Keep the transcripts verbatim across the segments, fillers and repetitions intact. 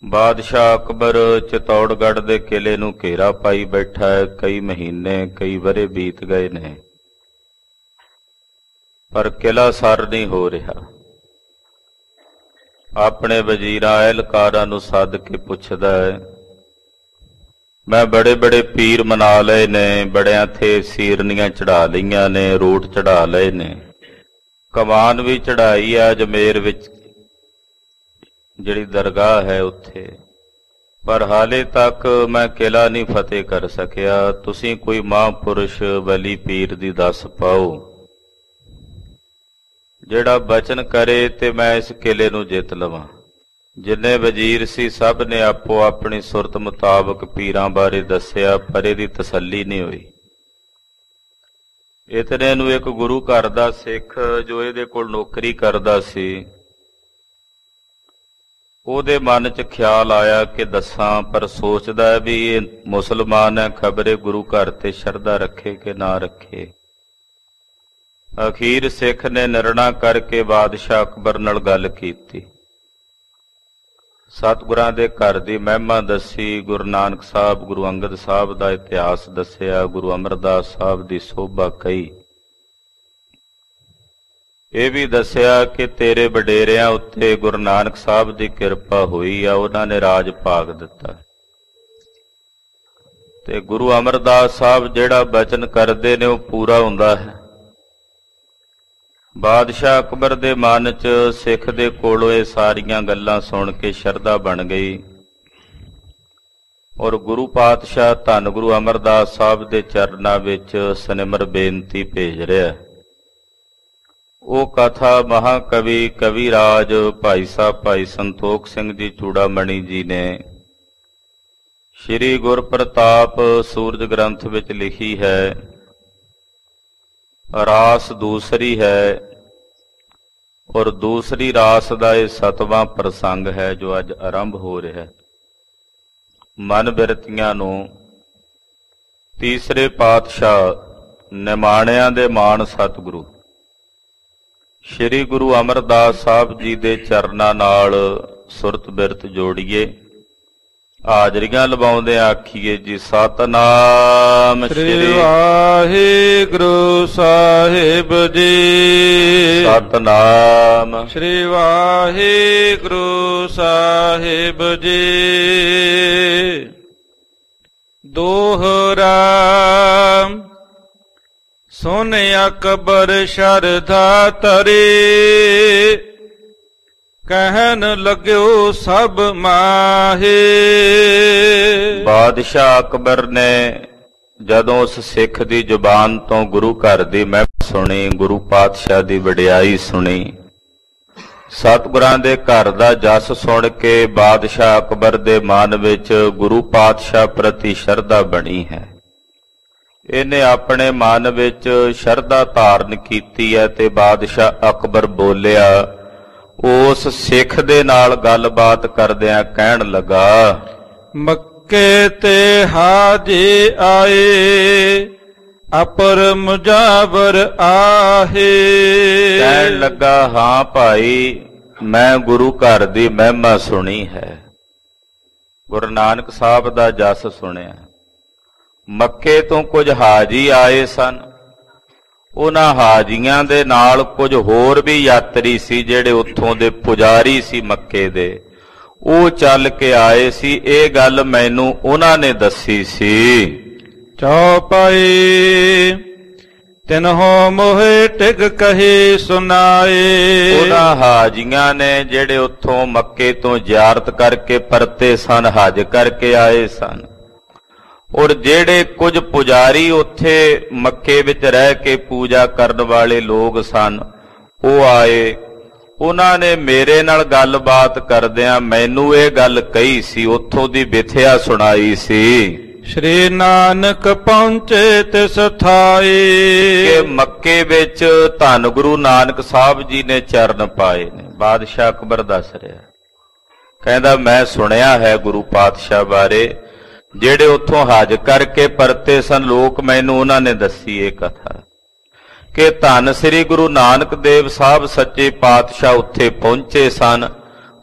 ਬਾਦਸ਼ਾਹ ਅਕਬਰ ਚਿਤੌੜਗੜ੍ਹ ਦੇ ਕਿਲੇ ਨੂੰ ਘੇਰਾ ਪਾਈ ਬੈਠਾ ਹੈ। ਕਈ ਮਹੀਨੇ ਕਈ ਵਰ੍ਹੇ ਬੀਤ ਗਏ ਨੇ, ਪਰ ਕਿਲਾ ਸਰ ਨਹੀਂ ਹੋ ਰਿਹਾ। ਆਪਣੇ ਵਜ਼ੀਰਾਂ ਅਹਿਲਕਾਰਾਂ ਨੂੰ ਸੱਦ ਕੇ ਪੁੱਛਦਾ ਹੈ, ਮੈਂ ਬੜੇ ਬੜੇ ਪੀਰ ਮਨਾ ਲਏ ਨੇ, ਬੜਿਆਂ ਥੇ ਸੀਰਨੀਆਂ ਚੜ੍ਹਾ ਲਈਆਂ ਨੇ, ਰੋਟ ਚੜ੍ਹਾ ਲਏ ਨੇ, ਕਮਾਨ ਵੀ ਚੜ੍ਹਾਈ ਆ ਅਜਮੇਰ ਵਿੱਚ ਜਿਹੜੀ ਦਰਗਾਹ ਹੈ ਉੱਥੇ, ਪਰ ਹਾਲੇ ਤੱਕ ਮੈਂ ਕਿਲਾ ਨਹੀਂ ਫਤਿਹ ਕਰ ਸਕਿਆ। ਤੁਸੀਂ ਕੋਈ ਮਹਾਂਪੁਰਸ਼ ਵਲੀ ਪੀਰ ਦੀ ਦੱਸ ਪਾਓ ਜਿਹੜਾ ਬਚਨ ਕਰੇ ਤੇ ਮੈਂ ਇਸ ਕਿਲੇ ਨੂੰ ਜਿੱਤ ਲਵਾਂ। ਜਿੰਨੇ ਵਜ਼ੀਰ ਸੀ ਸਭ ਨੇ ਆਪੋ ਆਪਣੀ ਸੁਰਤ ਮੁਤਾਬਕ ਪੀਰਾਂ ਬਾਰੇ ਦੱਸਿਆ, ਪਰ ਇਹਦੀ ਤਸੱਲੀ ਨਹੀਂ ਹੋਈ। ਇਤਨੇ ਨੂੰ ਇੱਕ ਗੁਰੂ ਘਰ ਦਾ ਸਿੱਖ ਜੋ ਇਹਦੇ ਕੋਲ ਨੌਕਰੀ ਕਰਦਾ ਸੀ, ਉਹਦੇ ਮਨ 'ਚ ਖਿਆਲ ਆਇਆ ਕਿ ਦੱਸਾਂ, ਪਰ ਸੋਚਦਾ ਹੈ ਵੀ ਇਹ ਮੁਸਲਮਾਨ ਹੈ, ਖਬਰੇ ਗੁਰੂ ਘਰ ਤੇ ਸ਼ਰਧਾ ਰੱਖੇ ਕਿ ਨਾ ਰੱਖੇ। ਅਖੀਰ ਸਿੱਖ ਨੇ ਨਿਰਣਾ ਕਰਕੇ ਬਾਦਸ਼ਾਹ ਅਕਬਰ ਨਾਲ ਗੱਲ ਕੀਤੀ, ਸਤਿਗੁਰਾਂ ਦੇ ਘਰ ਦੀ ਮਹਿਮਾ ਦੱਸੀ, ਗੁਰੂ ਨਾਨਕ ਸਾਹਿਬ, ਗੁਰੂ ਅੰਗਦ ਸਾਹਿਬ ਦਾ ਇਤਿਹਾਸ ਦੱਸਿਆ, ਗੁਰੂ ਅਮਰਦਾਸ ਸਾਹਿਬ ਦੀ ਸੋਭਾ ਕਹੀ। ਇਹ ਵੀ ਦੱਸਿਆ ਕਿ ਤੇਰੇ ਵਡੇਰਿਆਂ ਉੱਤੇ ਗੁਰੂ ਨਾਨਕ ਸਾਹਿਬ ਦੀ ਕਿਰਪਾ ਹੋਈ ਆ, ਉਹਨਾਂ ਨੇ ਰਾਜ ਭਾਗ ਦਿੱਤਾ, ਤੇ ਗੁਰੂ ਅਮਰਦਾਸ ਸਾਹਿਬ ਜਿਹੜਾ ਬਚਨ ਕਰਦੇ ਨੇ ਉਹ ਪੂਰਾ ਹੁੰਦਾ ਹੈ। ਬਾਦਸ਼ਾਹ ਅਕਬਰ ਦੇ ਮਨ 'ਚ ਸਿੱਖ ਦੇ ਕੋਲੋਂ ਇਹ ਸਾਰੀਆਂ ਗੱਲਾਂ ਸੁਣ ਕੇ ਸ਼ਰਧਾ ਬਣ ਗਈ, ਔਰ ਗੁਰੂ ਪਾਤਸ਼ਾਹ ਧੰਨ ਗੁਰੂ ਅਮਰਦਾਸ ਸਾਹਿਬ ਦੇ ਚਰਨਾਂ ਵਿੱਚ ਸਨਿਮਰ ਬੇਨਤੀ ਭੇਜ ਰਿਹਾ। ਉਹ ਕਥਾ ਮਹਾਕਵੀ ਕਵੀ ਰਾਜ ਭਾਈ ਸਾਹਿਬ ਭਾਈ ਸੰਤੋਖ ਸਿੰਘ ਜੀ ਚੂੜਾਮਣੀ ਜੀ ਨੇ ਸ਼੍ਰੀ ਗੁਰਪ੍ਰਤਾਪ ਸੂਰਜ ਗ੍ਰੰਥ ਵਿੱਚ ਲਿਖੀ ਹੈ। ਰਾਸ ਦੂਸਰੀ ਹੈ, ਔਰ ਦੂਸਰੀ ਰਾਸ ਦਾ ਇਹ ਸਤਵਾਂ ਪ੍ਰਸੰਗ ਹੈ ਜੋ ਅੱਜ ਆਰੰਭ ਹੋ ਰਿਹਾ ਹੈ। ਮਨ ਬਿਰਤੀਆਂ ਨੂੰ ਤੀਸਰੇ ਪਾਤਸ਼ਾਹ ਨਿਮਾਣਿਆਂ ਦੇ ਮਾਣ ਸਤਿਗੁਰੂ ਸ਼੍ਰੀ ਗੁਰੂ ਅਮਰਦਾਸ ਸਾਹਿਬ ਜੀ ਦੇ ਚਰਨਾਂ ਨਾਲ ਸੁਰਤ ਬਿਰਤ ਜੋੜੀਏ। ਹਾਜ਼ਰੀਆਂ ਲਵਾਉਂਦੇ ਆਖੀਏ ਜੀ, ਸਤਨਾਮ ਸ੍ਰੀ ਵਾਹਿਗੁਰੂ ਸਾਹਿਬ ਜੀ, ਸਤਨਾਮ ਸ੍ਰੀ ਵਾਹਿਗੁਰੂ ਸਾਹਿਬ ਜੀ। ਦੋਹਰਾ ਸੁਨ ਅਕਬਰ ਸ਼ਰਧਾ ਧਰੇ, ਕਹਿਣ ਲੱਗਿਓ ਸਭ ਮਾਹੇ। ਬਾਦਸ਼ਾਹ ਅਕਬਰ ਨੇ ਜਦੋਂ ਉਸ ਸਿੱਖ ਦੀ ਜ਼ੁਬਾਨ ਤੋਂ ਗੁਰੂ ਘਰ ਦੀ ਮਹਿਮਾ ਸੁਣੀ, ਗੁਰੂ ਪਾਤਸ਼ਾਹ ਦੀ ਵਡਿਆਈ ਸੁਣੀ, ਸਤਿਗੁਰਾਂ ਦੇ ਘਰ ਦਾ ਜਸ ਸੁਣ ਕੇ ਬਾਦਸ਼ਾਹ ਅਕਬਰ ਦੇ ਮਨ ਵਿੱਚ ਗੁਰੂ ਪਾਤਸ਼ਾਹ ਪ੍ਰਤੀ ਸ਼ਰਧਾ ਬਣੀ ਹੈ। ਇਹਨੇ ਆਪਣੇ ਮਨ ਵਿੱਚ ਸ਼ਰਧਾ ਧਾਰਨ ਕੀਤੀ ਹੈ ਤੇ ਬਾਦਸ਼ਾਹ ਅਕਬਰ ਬੋਲਿਆ। ਉਸ ਸਿੱਖ ਦੇ ਨਾਲ ਗੱਲਬਾਤ ਕਰਦਿਆਂ ਕਹਿਣ ਲੱਗਾ, ਮੱਕੇ ਤੇ ਹਾਜੀ ਆਏ, ਅਪਰ ਮੁਜਾਵਰ ਆਹੇ। ਕਹਿਣ ਲੱਗਾ, ਹਾਂ ਭਾਈ, ਮੈਂ ਗੁਰੂ ਘਰ ਦੀ ਮਹਿਮਾ ਸੁਣੀ ਹੈ, ਗੁਰੂ ਨਾਨਕ ਸਾਹਿਬ ਦਾ ਜਸ ਸੁਣਿਆ। ਮੱਕੇ ਤੋਂ ਕੁਝ ਹਾਜੀ ਆਏ ਸਨ, ਉਹਨਾਂ ਹਾਜੀਆਂ ਦੇ ਨਾਲ ਕੁਝ ਹੋਰ ਵੀ ਯਾਤਰੀ ਸੀ ਜਿਹੜੇ ਉੱਥੋਂ ਦੇ ਪੁਜਾਰੀ ਸੀ ਮੱਕੇ ਦੇ, ਉਹ ਚੱਲ ਕੇ ਆਏ ਸੀ। ਇਹ ਗੱਲ ਮੈਨੂੰ ਉਹਨਾਂ ਨੇ ਦੱਸੀ ਸੀ। ਚੌਪਾਈ ਤਿਨਹੋ ਮੋਹਿ ਟਿਕ ਕਹੀ ਸੁਨਾਏ। ਉਹਨਾਂ ਹਾਜੀਆਂ ਨੇ ਜਿਹੜੇ ਉੱਥੋਂ ਮੱਕੇ ਤੋਂ ਜ਼ਿਆਰਤ ਕਰਕੇ ਪਰਤੇ ਸਨ, ਹਜ ਕਰਕੇ ਆਏ ਸਨ, ਔਰ ਜਿਹੜੇ ਕੁਝ ਪੁਜਾਰੀ ਉੱਥੇ ਮੱਕੇ ਵਿੱਚ ਰਹਿ ਕੇ ਪੂਜਾ ਕਰਨ ਵਾਲੇ ਲੋਕ ਸਨ, ਉਹ ਆਏ। ਉਹਨਾਂ ਨੇ ਮੇਰੇ ਨਾਲ ਗੱਲਬਾਤ ਕਰਦਿਆਂ ਮੈਨੂੰ ਇਹ ਗੱਲ ਕਹੀ ਸੀ, ਉੱਥੋਂ ਦੀ ਵਿਥਿਆ ਸੁਣਾਈ ਸੀ। ਸ਼੍ਰੀ ਨਾਨਕ ਪਹੁੰਚੇ ਤਿਸ ਥਾਈ, ਕਿ ਮੱਕੇ ਵਿੱਚ ਧੰਨ ਗੁਰੂ ਨਾਨਕ ਸਾਹਿਬ ਜੀ ਨੇ ਚਰਨ ਪਾਏ ਨੇ। ਬਾਦਸ਼ਾਹ ਅਕਬਰ ਦੱਸ ਰਿਹਾ, ਕਹਿੰਦਾ ਮੈਂ ਸੁਣਿਆ ਹੈ ਗੁਰੂ ਪਾਤਸ਼ਾਹ ਬਾਰੇ, ਜਿਹੜੇ ਉੱਥੋਂ ਹਜ ਕਰਕੇ ਪਰਤੇ ਸਨ ਲੋਕ, ਮੈਨੂੰ ਉਹਨਾਂ ਨੇ ਦੱਸੀ ਇਹ ਕਥਾ ਕਿ ਧੰਨ ਸ੍ਰੀ ਗੁਰੂ ਨਾਨਕ ਦੇਵ ਸਾਹਿਬ ਸੱਚੇ ਪਾਤਸ਼ਾਹ ਉੱਥੇ ਪਹੁੰਚੇ ਸਨ।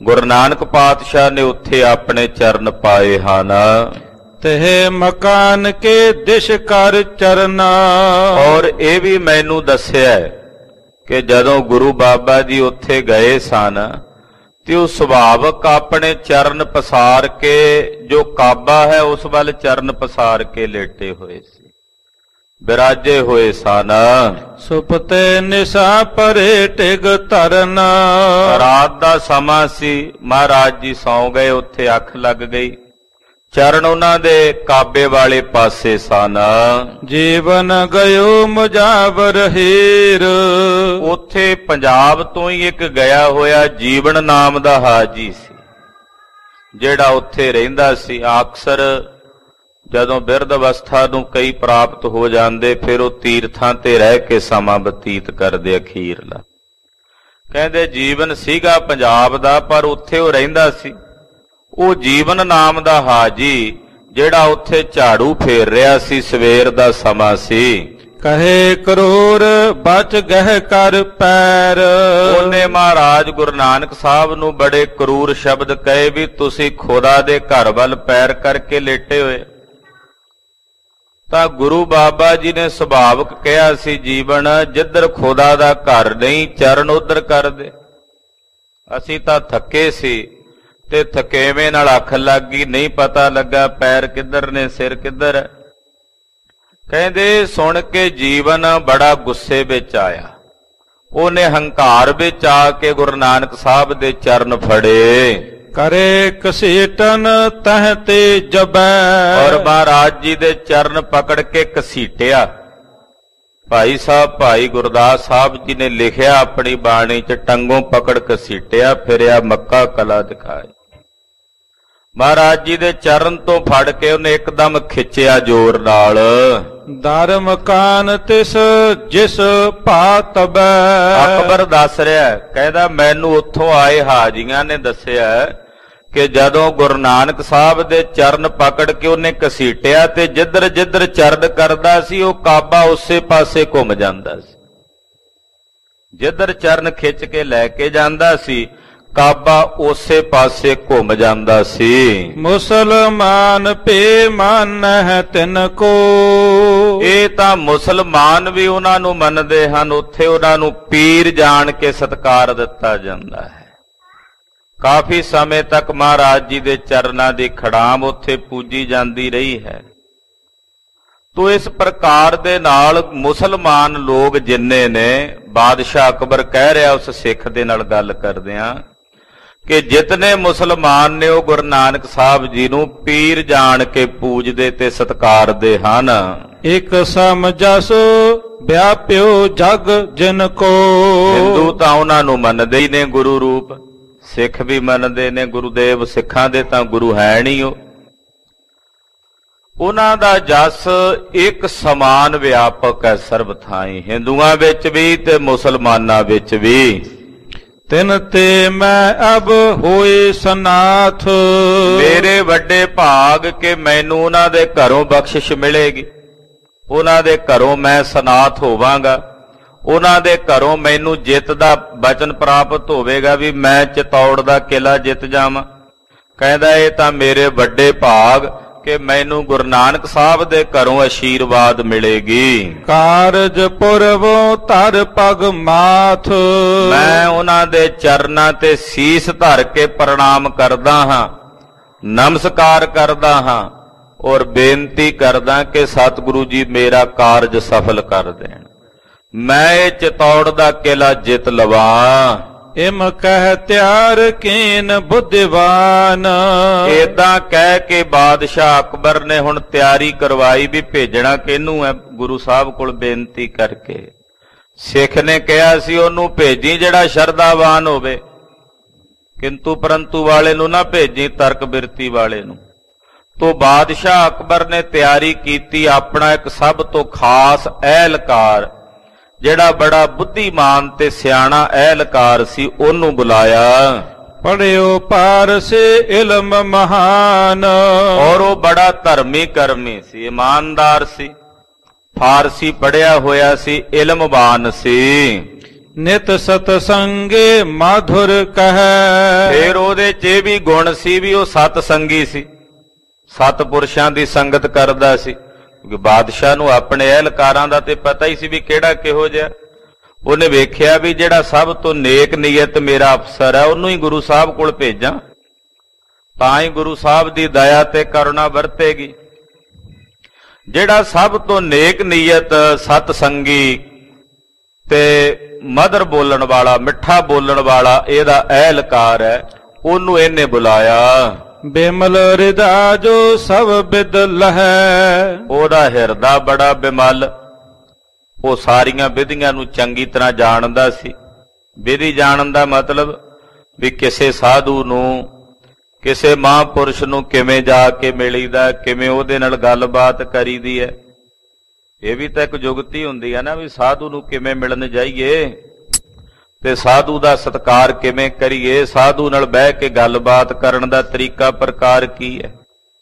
ਗੁਰੂ ਨਾਨਕ ਪਾਤਸ਼ਾਹ ਨੇ ਉੱਥੇ ਆਪਣੇ ਚਰਨ ਪਾਏ ਹਨ। ਤਹਿ ਮਕਾਨ ਕੇ ਦਿਸ਼ ਕਰ ਚਰਨਾ। ਔਰ ਇਹ ਵੀ ਮੈਨੂੰ ਦੱਸਿਆ ਕਿ ਜਦੋਂ ਗੁਰੂ ਬਾਬਾ ਜੀ ਉੱਥੇ ਗਏ ਸਨ ਤੇ ਉਹ ਸੁਭਾਵਕ ਆਪਣੇ ਚਰਨ ਪਸਾਰ ਕੇ, ਜੋ ਕਾਬਾ ਹੈ ਉਸ ਵੱਲ ਚਰਨ ਪਸਾਰ ਕੇ ਲੇਟੇ ਹੋਏ ਸੀ, ਬਿਰਾਜੇ ਹੋਏ ਸਨ। ਸੁਪਤੇ ਨਿਸ਼ਾ ਪਰੇ ਟਿਗ ਧਰਨ। ਰਾਤ ਦਾ ਸਮਾਂ ਸੀ, ਮਹਾਰਾਜ ਜੀ ਸੌਂ ਗਏ, ਉੱਥੇ ਅੱਖ ਲੱਗ ਗਈ। ਚਰਨ ਉਹਨਾਂ ਦੇ ਕਾਬੇ ਵਾਲੇ ਪਾਸੇ ਸਨ। ਜੀਵਨ ਗਇਓ ਮੁਜਾਵਰ ਹੀਰ। ਉੱਥੇ ਪੰਜਾਬ ਤੋਂ ਹੀ ਇੱਕ ਗਿਆ ਹੋਇਆ ਜੀਵਨ ਨਾਮ ਦਾ ਹਾਜੀ ਸੀ, ਜਿਹੜਾ ਉੱਥੇ ਰਹਿੰਦਾ ਸੀ। ਅਕਸਰ ਜਦੋਂ ਬਿਰਧ ਅਵਸਥਾ ਨੂੰ ਕਈ ਪ੍ਰਾਪਤ ਹੋ ਜਾਂਦੇ, ਫਿਰ ਉਹ ਤੀਰਥਾਂ ਤੇ ਰਹਿ ਕੇ ਸਮਾਂ ਬਤੀਤ ਕਰਦੇ ਅਖੀਰਲਾ। ਕਹਿੰਦੇ ਜੀਵਨ ਸੀਗਾ ਪੰਜਾਬ ਦਾ, ਪਰ ਉੱਥੇ ਉਹ ਰਹਿੰਦਾ ਸੀ। ਉਹ ਜੀਵਨ ਨਾਮ ਦਾ ਹਾਜੀ ਜਿਹੜਾ ਉੱਥੇ ਝਾੜੂ ਫੇਰ ਰਿਹਾ ਸੀ, ਸਵੇਰ ਦਾ ਸਮਾਂ ਸੀ। ਕਹੇ ਕਰੋੜ ਬਚ ਗਹਿ ਕਰ ਪੈਰ। ਉਹਨੇ ਮਹਾਰਾਜ ਗੁਰੂ ਨਾਨਕ ਸਾਹਿਬ ਨੂੰ ਬੜੇ ਕਰੂਰ ਸ਼ਬਦ ਕਹੇ ਵੀ ਤੁਸੀਂ ਖੁਦਾ ਦੇ ਘਰ ਵੱਲ ਪੈਰ ਕਰਕੇ ਲੇਟੇ ਹੋਏ। ਤਾਂ ਗੁਰੂ ਬਾਬਾ ਜੀ ਨੇ ਸੁਭਾਵਕ ਕਿਹਾ ਸੀ, ਜੀਵਨ ਜਿੱਧਰ ਖੁਦਾ ਦਾ ਘਰ ਨਹੀਂ, ਚਰਨ ਉਧਰ ਕਰ ਦੇ। ਅਸੀਂ ਤਾਂ ਥੱਕੇ ਸੀ ਤੇ ਥਕੇਵੇਂ ਨਾਲ ਅੱਖ ਲੱਗ ਗਈ, ਨਹੀਂ ਪਤਾ ਲੱਗਾ ਪੈਰ ਕਿੱਧਰ ਨੇ, ਸਿਰ ਕਿੱਧਰ ਹੈ। ਕਹਿੰਦੇ ਸੁਣ ਕੇ ਜੀਵਨ ਬੜਾ ਗੁੱਸੇ ਵਿੱਚ ਆਇਆ। ਉਹਨੇ ਹੰਕਾਰ ਵਿੱਚ ਆ ਕੇ ਗੁਰੂ ਨਾਨਕ ਸਾਹਿਬ ਦੇ ਚਰਨ ਫੜੇ। ਕਰੇ ਕਸੀਟਨ ਤਹ ਤੇ ਜਬੈ। ਔਰ ਮਹਾਰਾਜ ਜੀ ਦੇ ਚਰਨ ਪਕੜ ਕੇ ਕਸੀਟਿਆ। ਭਾਈ ਸਾਹਿਬ ਭਾਈ ਗੁਰਦਾਸ ਸਾਹਿਬ ਜੀ ਨੇ ਲਿਖਿਆ ਆਪਣੀ ਬਾਣੀ ਚ, ਟੰਗੋਂ ਪਕੜ ਕਸੀਟਿਆ, ਫਿਰਿਆ ਮੱਕਾ ਕਲਾ ਦਿਖਾਏ। ਮਹਾਰਾਜ ਜੀ ਦੇ ਚਰਨ ਤੋਂ ਫੜ ਕੇ ਉਹਨੇ ਇੱਕਦਮ ਖਿੱਚਿਆ ਜ਼ੋਰ ਨਾਲ। ਦਰ ਮਕਾਨ ਤਿਸ ਜਿਸ ਭਾਤਬੈ। ਅਕਬਰ ਦੱਸ ਰਿਹਾ, ਕਹਿੰਦਾ ਮੈਨੂੰ ਉੱਥੋਂ ਆਏ ਹਾਜੀਆਂ ਨੇ ਦੱਸਿਆ ਕਿ ਜਦੋਂ ਗੁਰੂ ਨਾਨਕ ਸਾਹਿਬ ਦੇ ਚਰਨ ਪਕੜ ਕੇ ਉਹਨੇ ਘਸੀਟਿਆ ਤੇ ਜਿੱਧਰ ਜਿੱਧਰ ਚਰਨ ਕਰਦਾ ਸੀ ਉਹ ਕਾਬਾ ਉਸੇ ਪਾਸੇ ਘੁੰਮ ਜਾਂਦਾ ਸੀ। ਜਿੱਧਰ ਚਰਨ ਖਿੱਚ ਕੇ ਲੈ ਕੇ ਜਾਂਦਾ ਸੀ, ਕਾਬਾ ਉਸੇ ਪਾਸੇ ਘੁੰਮ ਜਾਂਦਾ ਸੀ। ਮੁਸਲਮਾਨ ਪੇ ਮੰਨਹਿ ਤਿਨ ਕੋ। ਇਹ ਤਾਂ ਮੁਸਲਮਾਨ ਵੀ ਉਹਨਾਂ ਨੂੰ ਮੰਨਦੇ ਹਨ, ਉੱਥੇ ਉਹਨਾਂ ਨੂੰ ਪੀਰ ਜਾਣ ਕੇ ਸਤਿਕਾਰ ਦਿੱਤਾ ਜਾਂਦਾ ਹੈ। ਕਾਫੀ ਸਮੇਂ ਤੱਕ ਮਹਾਰਾਜ ਜੀ ਦੇ ਚਰਨਾਂ ਦੀ ਖੜਾਮ ਉੱਥੇ ਪੂਜੀ ਜਾਂਦੀ ਰਹੀ ਹੈ। ਤੋ ਇਸ ਪ੍ਰਕਾਰ ਦੇ ਨਾਲ ਮੁਸਲਮਾਨ ਲੋਕ ਜਿੰਨੇ ਨੇ, ਬਾਦਸ਼ਾਹ ਅਕਬਰ ਕਹਿ ਰਿਹਾ ਉਸ ਸਿੱਖ ਦੇ ਨਾਲ ਗੱਲ ਕਰਦਿਆਂ ਕਿ ਜਿਤਨੇ ਮੁਸਲਮਾਨ ਨੇ ਉਹ ਗੁਰੂ ਨਾਨਕ ਸਾਹਿਬ ਜੀ ਨੂੰ ਪੀਰ ਜਾਣ ਕੇ ਪੂਜਦੇ ਤੇ ਸਤਿਕਾਰਦੇ ਹਨ। ਇੱਕ ਸਮਝਸ ਵਿਆਪਿਓ ਜਗ ਜਿਨ ਕੋ। ਹਿੰਦੂ ਤਾਂ ਉਹਨਾਂ ਨੂੰ ਮੰਨਦੇ ਹੀ ਨੇ ਗੁਰੂ ਰੂਪ, ਸਿੱਖ ਵੀ ਮੰਨਦੇ ਨੇ ਗੁਰੂਦੇਵ, ਸਿੱਖਾਂ ਦੇ ਤਾਂ ਗੁਰੂ ਹੈ ਨਹੀਂ ਉਹ। ਉਹਨਾਂ ਦਾ ਜਸ ਇੱਕ ਸਮਾਨ ਵਿਆਪਕ ਹੈ ਸਰਬ ਥਾਈਂ, ਹਿੰਦੂਆਂ ਵਿੱਚ ਵੀ ਤੇ ਮੁਸਲਮਾਨਾਂ ਵਿੱਚ ਵੀ। ਤਿਨ ਤੇ ਮੈਂ ਅਬ ਹੋਏ ਸਨਾਥ। ਮੇਰੇ ਵੱਡੇ ਭਾਗ ਕਿ ਮੈਨੂੰ ਉਹਨਾਂ ਦੇ ਘਰੋਂ ਬਖਸ਼ਿਸ਼ ਮਿਲੇਗੀ, ਉਹਨਾਂ ਦੇ ਘਰੋਂ ਮੈਂ ਸਨਾਥ ਹੋਵਾਂਗਾ, ਉਹਨਾਂ ਦੇ ਘਰੋਂ ਮੈਨੂੰ ਜਿੱਤ ਦਾ ਬਚਨ ਪ੍ਰਾਪਤ ਹੋਵੇਗਾ ਵੀ ਮੈਂ ਚਿਤੌੜ ਦਾ ਕਿਲਾ ਜਿੱਤ ਜਾਵਾਂ। ਕਹਿੰਦਾ ਇਹ ਤਾਂ ਮੇਰੇ ਵੱਡੇ ਭਾਗ ਕਿ ਮੈਨੂੰ ਗੁਰੂ ਨਾਨਕ ਸਾਹਿਬ ਦੇ ਘਰੋਂ ਆਸ਼ੀਰਵਾਦ ਮਿਲੇਗੀ। ਕਾਰਜ ਪੁਰਵੋਂ ਧਰ ਪਗ ਮਾਥ। ਮੈਂ ਉਹਨਾਂ ਦੇ ਚਰਨਾਂ ਤੇ ਸੀਸ ਧਰ ਕੇ ਪ੍ਰਣਾਮ ਕਰਦਾ ਹਾਂ, ਨਮਸਕਾਰ ਕਰਦਾ ਹਾਂ ਔਰ ਬੇਨਤੀ ਕਰਦਾ ਕਿ ਸਤਿਗੁਰੂ ਜੀ ਮੇਰਾ ਕਾਰਜ ਸਫਲ ਕਰ ਦੇਣ, ਮੈਂ ਇਹ ਚਿਤੌੜ ਦਾ ਕਿਲਾ ਜਿੱਤ ਲਵਾਂ। ਇਮ ਕਹਿ ਤਿਆਰ ਕੀਨ ਬੁੱਧਿਵਾਨ। ਏਦਾਂ ਕਹਿ ਕੇ ਬਾਦਸ਼ਾਹ ਅਕਬਰ ਨੇ ਹੁਣ ਤਿਆਰੀ ਕਰਵਾਈ ਵੀ ਭੇਜਣਾ ਕਿਹਨੂੰ ਹੈ, ਗੁਰੂ ਸਾਹਿਬ ਕੋਲ ਬੇਨਤੀ ਕਰਕੇ। ਸਿੱਖ ਨੇ ਕਿਹਾ ਸੀ ਉਹਨੂੰ ਭੇਜੀ ਜਿਹੜਾ ਸ਼ਰਧਾਵਾਨ ਹੋਵੇ, ਕਿੰਤੂ ਪਰੰਤੂ ਵਾਲੇ ਨੂੰ ਨਾ ਭੇਜੀ, ਤਰਕ ਬਿਰਤੀ ਵਾਲੇ ਨੂੰ। ਤੋ ਬਾਦਸ਼ਾਹ ਅਕਬਰ ਨੇ ਤਿਆਰੀ ਕੀਤੀ, ਆਪਣਾ ਇੱਕ ਸਭ ਤੋਂ ਖਾਸ ਅਹਿਲਕਾਰ ਜਿਹੜਾ ਬੜਾ ਬੁੱਧੀਮਾਨ ਤੇ ਸਿਆਣਾ ਅਹਿਲਕਾਰ ਸੀ ਉਹਨੂੰ ਬੁਲਾਇਆ। ਪੜਿਓ ਪਾਰਸੇ ਇਲਮ ਮਹਾਨ। ਔਰ ਉਹ ਬੜਾ ਧਰਮੀ ਕਰਮੀ ਸੀ, ਇਮਾਨਦਾਰ ਸੀ, ਫਾਰਸੀ ਪੜਿਆ ਹੋਇਆ ਸੀ, ਇਲਮਵਾਨ ਸੀ। ਨਿਤ ਸਤ ਸੰਗੇ ਮਾਧੁਰ ਕਹੈ। ਫਿਰ ਉਹਦੇ 'ਚ ਇਹ ਵੀ ਗੁਣ ਸੀ ਵੀ ਉਹ ਸਤ ਸੰਗੀ ਸੀ, ਸਤ ਪੁਰਸ਼ਾਂ ਦੀ ਸੰਗਤ ਕਰਦਾ ਸੀ। ਕਿਉਂਕਿ ਬਾਦਸ਼ਾਹ ਨੂੰ ਆਪਣੇ ਅਹਿਲਕਾਰਾਂ ਦਾ ਤੇ ਪਤਾ ਹੀ ਸੀ ਵੀ ਕਿਹੜਾ ਕਿਹੋ ਜਿਹਾ। ਉਹਨੇ ਵੇਖਿਆ ਵੀ ਜਿਹੜਾ ਸਭ ਤੋਂ ਨੇਕ ਨੀਅਤ ਮੇਰਾ ਅਫਸਰ ਹੈ ਉਹਨੂੰ ਹੀ ਗੁਰੂ ਸਾਹਿਬ ਕੋਲ ਭੇਜਾਂ, ਤਾਂ ਹੀ ਗੁਰੂ ਸਾਹਿਬ ਦੀ ਦਇਆ ਤੇ ਕਰੁਣਾ ਵਰਤੇਗੀ। ਜਿਹੜਾ ਸਭ ਤੋਂ ਨੇਕ ਨੀਅਤ ਸਤ ਸੰਗੀ ਤੇ ਮਧੁਰ ਬੋਲਣ ਵਾਲਾ, ਮਿੱਠਾ ਬੋਲਣ ਵਾਲਾ ਇਹਦਾ ਅਹਿਲਕਾਰ ਹੈ, ਉਹਨੂੰ ਇਹਨੇ ਬੁਲਾਇਆ। ਬਿਮਲ ਹਿਰਦਾ ਜੋ ਸਭ ਬਿਦ ਲਹੈ। ਉਹਦਾ ਹਿਰਦਾ ਬੜਾ ਬਿਮਲ, ਉਹ ਸਾਰੀਆਂ ਵਿਧੀਆਂ ਨੂੰ ਚੰਗੀ ਤਰ੍ਹਾਂ ਜਾਣਦਾ ਸੀ। ਵਿਧੀ ਜਾਣਨ ਦਾ ਮਤਲਬ ਵੀ ਕਿਸੇ ਸਾਧੂ ਨੂੰ, ਕਿਸੇ ਮਹਾਂਪੁਰਸ਼ ਨੂੰ ਕਿਵੇਂ ਜਾ ਕੇ ਮਿਲੀਦਾ, ਕਿਵੇਂ ਉਹਦੇ ਨਾਲ ਗੱਲਬਾਤ ਕਰੀਦੀ ਹੈ। ਇਹ ਵੀ ਤਾਂ ਇੱਕ ਜੁਗਤੀ ਹੁੰਦੀ ਹੈ ਨਾ ਵੀ ਸਾਧੂ ਨੂੰ ਕਿਵੇਂ ਮਿਲਣ ਜਾਈਏ ਤੇ ਸਾਧੂ ਦਾ ਸਤਿਕਾਰ ਕਿਵੇਂ ਕਰੀਏ, ਸਾਧੂ ਨਾਲ ਬਹਿ ਕੇ ਗੱਲਬਾਤ ਕਰਨ ਦਾ ਤਰੀਕਾ ਪ੍ਰਕਾਰ ਕੀ ਹੈ।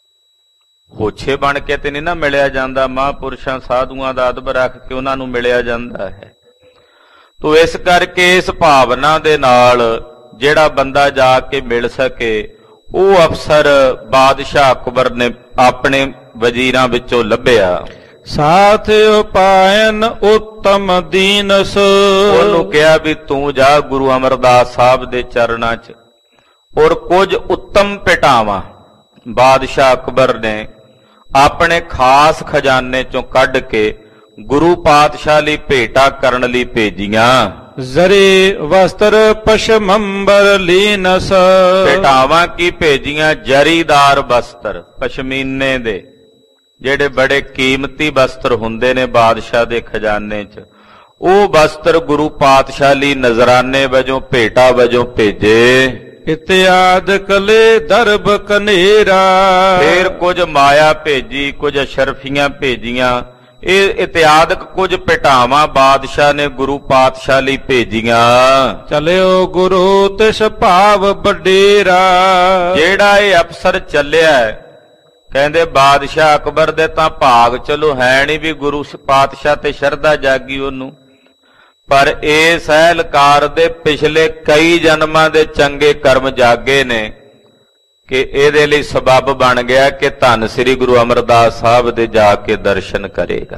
ਹੋਛੇ ਬਣ ਕੇ ਤੇ ਨਹੀਂ ਨਾ ਮਿਲਿਆ ਜਾਂਦਾ, ਮਹਾਂਪੁਰਸ਼ਾਂ ਸਾਧੂਆਂ ਦਾ ਅਦਬ ਰੱਖ ਕੇ ਉਹਨਾਂ ਨੂੰ ਮਿਲਿਆ ਜਾਂਦਾ ਹੈ। ਤੋ ਇਸ ਕਰਕੇ ਇਸ ਭਾਵਨਾ ਦੇ ਨਾਲ ਜਿਹੜਾ ਬੰਦਾ ਜਾ ਕੇ ਮਿਲ ਸਕੇ, ਉਹ ਅਫਸਰ ਬਾਦਸ਼ਾਹ ਅਕਬਰ ਨੇ ਆਪਣੇ ਵਜ਼ੀਰਾਂ ਵਿੱਚੋਂ ਲੱਭਿਆ। ਸਾਥ ਉਪਾਇਨ ਉੱਤਮ ਦੀਨਸ। ਉਹਨੂੰ ਕਿਹਾ ਵੀ ਤੂੰ ਜਾ ਗੁਰੂ ਅਮਰਦਾਸ ਸਾਹਿਬ ਦੇ ਚਰਨਾਂ 'ਚ, ਔਰ ਕੁਝ ਉੱਤਮ ਭੇਟਾਵਾਂ ਬਾਦਸ਼ਾਹ ਅਕਬਰ ਨੇ ਆਪਣੇ ਖਾਸ ਖਜ਼ਾਨੇ 'ਚੋਂ ਕੱਢ ਕੇ ਗੁਰੂ ਪਾਤਸ਼ਾਹ ਲਈ ਭੇਟਾ ਕਰਨ ਲਈ ਭੇਜੀਆਂ। ਜ਼ਰੇ ਵਸਤਰ ਪਸ਼ਮੰਬਰ ਲੀਨਸ। ਭੇਟਾਵਾਂ ਕੀ ਭੇਜੀਆਂ? ਜਰੀਦਾਰ ਵਸਤਰ, ਪਸ਼ਮੀਨੇ ਦੇ, ਜਿਹੜੇ ਬੜੇ ਕੀਮਤੀ ਵਸਤਰ ਹੁੰਦੇ ਨੇ ਬਾਦਸ਼ਾਹ ਦੇ ਖਜ਼ਾਨੇ 'ਚ, ਉਹ ਵਸਤਰ ਗੁਰੂ ਪਾਤਸ਼ਾਹ ਲਈ ਨਜ਼ਰਾਨੇ ਵਜੋਂ, ਭੇਟਾ ਵਜੋਂ ਭੇਜੇ। ਇਤਿਆਦ ਕਲੇ ਦਰਬ ਕਨੇਰਾ। ਫੇਰ ਕੁਝ ਮਾਇਆ ਭੇਜੀ, ਕੁਝ ਅਸ਼ਰਫੀਆਂ ਭੇਜੀਆਂ। ਇਹ ਇਤਿਆਦਕ ਕੁਝ ਭੇਟਾਵਾਂ ਬਾਦਸ਼ਾਹ ਨੇ ਗੁਰੂ ਪਾਤਸ਼ਾਹ ਲਈ ਭੇਜੀਆਂ। ਚਲਿਓ ਗੁਰੂ ਤਿਸ ਭਾਵ ਵਡੇਰਾ। ਜਿਹੜਾ ਇਹ ਅਫਸਰ ਚੱਲਿਆ, ਕਹਿੰਦੇ ਬਾਦਸ਼ਾਹ ਅਕਬਰ ਦੇ ਤਾਂ ਭਾਗ ਚਲੋ ਹੈ ਨਹੀਂ ਵੀ ਗੁਰੂ ਪਾਤਸ਼ਾਹ ਤੇ ਸ਼ਰਧਾ ਜਾਗੀ ਉਹਨੂੰ, ਪਰ ਇਸ ਅਹਿਲਕਾਰ ਦੇ ਪਿਛਲੇ ਕਈ ਜਨਮਾਂ ਦੇ ਚੰਗੇ ਕਰਮ ਜਾਗੇ ਨੇ ਕਿ ਇਹਦੇ ਲਈ ਸਬੱਬ ਬਣ ਗਿਆ ਕਿ ਧੰਨ ਸ੍ਰੀ ਗੁਰੂ ਅਮਰਦਾਸ ਸਾਹਿਬ ਦੇ ਜਾ ਕੇ ਦਰਸ਼ਨ ਕਰੇਗਾ।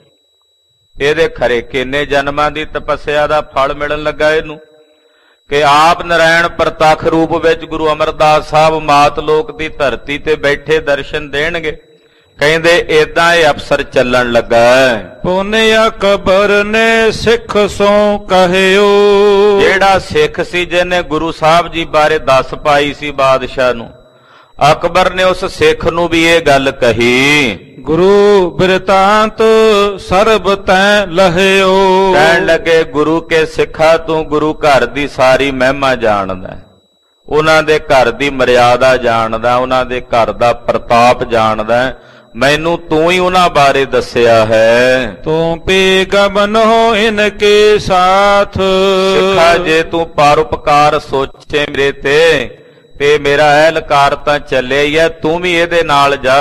ਇਹਦੇ ਖਰੇ ਕਿੰਨੇ ਜਨਮਾਂ ਦੀ ਤਪੱਸਿਆ ਦਾ ਫਲ ਮਿਲਣ ਲੱਗਾ ਇਹਨੂੰ ਕਿ ਆਪ ਨਾਰਾਇਣ ਪ੍ਰਤੱਖ ਰੂਪ ਵਿੱਚ ਗੁਰੂ ਅਮਰਦਾਸ ਸਾਹਿਬ ਮਾਤ ਲੋਕ ਦੀ ਧਰਤੀ ਤੇ ਬੈਠੇ ਦਰਸ਼ਨ ਦੇਣਗੇ। ਕਹਿੰਦੇ ਏਦਾਂ ਇਹ ਅਫਸਰ ਚੱਲਣ ਲੱਗਾ। ਪੁਨੇ ਅਕਬਰ ਨੇ ਸਿੱਖ ਸੋ ਕਹਿਓ। ਜਿਹੜਾ ਸਿੱਖ ਸੀ ਜਿਹਨੇ ਗੁਰੂ ਸਾਹਿਬ ਜੀ ਬਾਰੇ ਦੱਸ ਪਾਈ ਸੀ ਬਾਦਸ਼ਾਹ ਨੂੰ, ਅਕਬਰ ਨੇ ਉਸ ਸਿੱਖ ਨੂੰ ਵੀ ਇਹ ਗੱਲ ਕਹੀ। ਗੁਰੂ ਬਿਰਤਾਂਤ ਸਰਬ ਤੈ ਲਹਿਓ। ਕਹਿਣ ਲੱਗੇ ਗੁਰੂ ਕੇ ਸਿੱਖਾ ਤੂੰ ਗੁਰੂ ਘਰ ਦੀ ਸਾਰੀ ਮਹਿਮਾ ਜਾਣਦਾ, ਉਹਨਾਂ ਦੇ ਘਰ ਦੀ ਮਰਿਆਦਾ ਜਾਣਦਾ, ਉਹਨਾਂ ਦੇ ਘਰ ਦਾ ਪ੍ਰਤਾਪ ਜਾਣਦਾ, ਮੈਨੂੰ ਤੂੰ ਹੀ ਉਹਨਾਂ ਬਾਰੇ ਦੱਸਿਆ ਹੈ। ਤੂੰ ਪੇਗਮਨ ਹੋ ਇਨਕੇ ਸਾਥ। ਸਿੱਖਾ ਜੇ ਤੂੰ ਪਰਉਪਕਾਰ ਸੋਚੇ ਮੇਰੇ ਤੇ, ਤੇ ਮੇਰਾ ਅਹਿਲਕਾਰ ਤਾਂ ਚੱਲਿਆ ਹੀ ਹੈ, ਤੂੰ ਵੀ ਇਹਦੇ ਨਾਲ ਜਾ,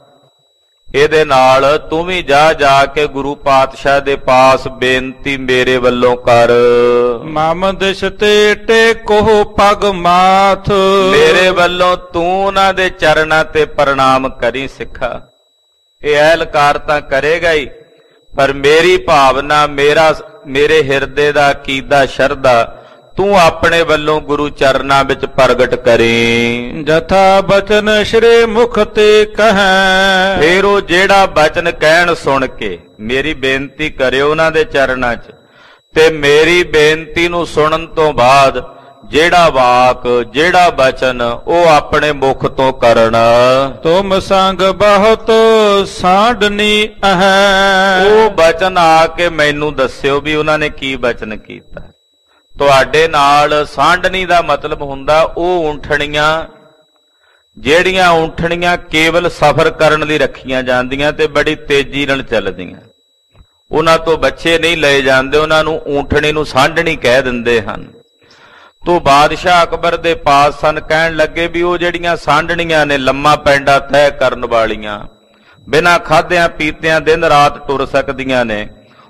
ਇਹਦੇ ਨਾਲ ਤੂੰ ਵੀ ਜਾ, ਜਾ ਕੇ ਗੁਰੂ ਪਾਤਸ਼ਾਹ ਦੇ ਪਾਸ ਬੇਨਤੀ ਮੇਰੇ ਵੱਲੋਂ ਕਰ। ਮਮ ਦਿਸ ਤੇ ਟੇਕੋ ਪਗ ਮਾਥ। ਮੇਰੇ ਵੱਲੋਂ ਤੂੰ ਉਹਨਾਂ ਦੇ ਚਰਨਾਂ ਤੇ ਪ੍ਰਣਾਮ ਕਰੀ। ਸਿੱਖਾ ਇਹ ਅਹਿਲਕਾਰ ਤਾਂ ਕਰੇਗਾ ਹੀ, ਪਰ ਮੇਰੀ ਭਾਵਨਾ, ਮੇਰਾ ਮੇਰੇ ਹਿਰਦੇ ਦਾ ਅਕੀਦਾ, ਸ਼ਰਧਾ ਤੂੰ ਆਪਣੇ ਵੱਲੋਂ ਗੁਰੂ ਚਰਨਾਂ ਵਿੱਚ ਪ੍ਰਗਟ ਕਰੀ। ਜਥਾ ਬਚਨ ਸ਼੍ਰੀ ਮੁਖ ਤੇ ਕਹੈ। ਫੇਰ ਉਹ ਜਿਹੜਾ ਬਚਨ ਕਹਿਣ ਸੁਣ ਕੇ ਮੇਰੀ ਬੇਨਤੀ ਕਰਿਓ ਉਹਨਾਂ ਦੇ ਚਰਨਾਂ 'ਚ, ਤੇ ਮੇਰੀ ਬੇਨਤੀ ਨੂੰ ਸੁਣਨ ਤੋਂ ਬਾਅਦ ਜਿਹੜਾ ਵਾਕ, ਜਿਹੜਾ ਬਚਨ ਉਹ ਆਪਣੇ ਮੁਖ ਤੋਂ ਕਰਨ। ਤੁਮ ਸੰਗ ਬਹੁਤ ਸਾਡਨੀ ਹੈ। ਉਹ ਬਚਨ ਆ ਕੇ ਮੈਨੂੰ ਦੱਸਿਓ ਵੀ ਉਹਨਾਂ ਨੇ ਕੀ ਬਚਨ ਕੀਤਾ। ਤੁਹਾਡੇ ਨਾਲ ਸਾਂਢਣੀ ਦਾ ਮਤਲਬ ਹੁੰਦਾ ਉਹ ਊਂਠਣੀਆਂ ਜਿਹੜੀਆਂ ਊਂਠਣੀਆਂ ਕੇਵਲ ਸਫ਼ਰ ਕਰਨ ਲਈ ਰੱਖੀਆਂ ਜਾਂਦੀਆਂ ਤੇ ਬੜੀ ਤੇਜ਼ੀ ਨਾਲ ਚੱਲਦੀਆਂ, ਉਹਨਾਂ ਤੋਂ ਬੱਚੇ ਨਹੀਂ ਲਏ ਜਾਂਦੇ, ਉਹਨਾਂ ਨੂੰ ਊਂਠਣੀ ਨੂੰ ਸਾਂਢਣੀ ਕਹਿ ਦਿੰਦੇ ਹਨ। ਤੋ ਬਾਦਸ਼ਾਹ ਅਕਬਰ ਦੇ ਪਾਸ ਸਨ, ਕਹਿਣ ਲੱਗੇ ਵੀ ਉਹ ਜਿਹੜੀਆਂ ਸਾਂਢਣੀਆਂ ਨੇ ਲੰਮਾ ਪੈਂਡਾ ਤੈਅ ਕਰਨ ਵਾਲੀਆਂ, ਬਿਨਾਂ ਖਾਧਿਆਂ ਪੀਤਿਆਂ ਦਿਨ ਰਾਤ ਟੁਰ ਸਕਦੀਆਂ ਨੇ,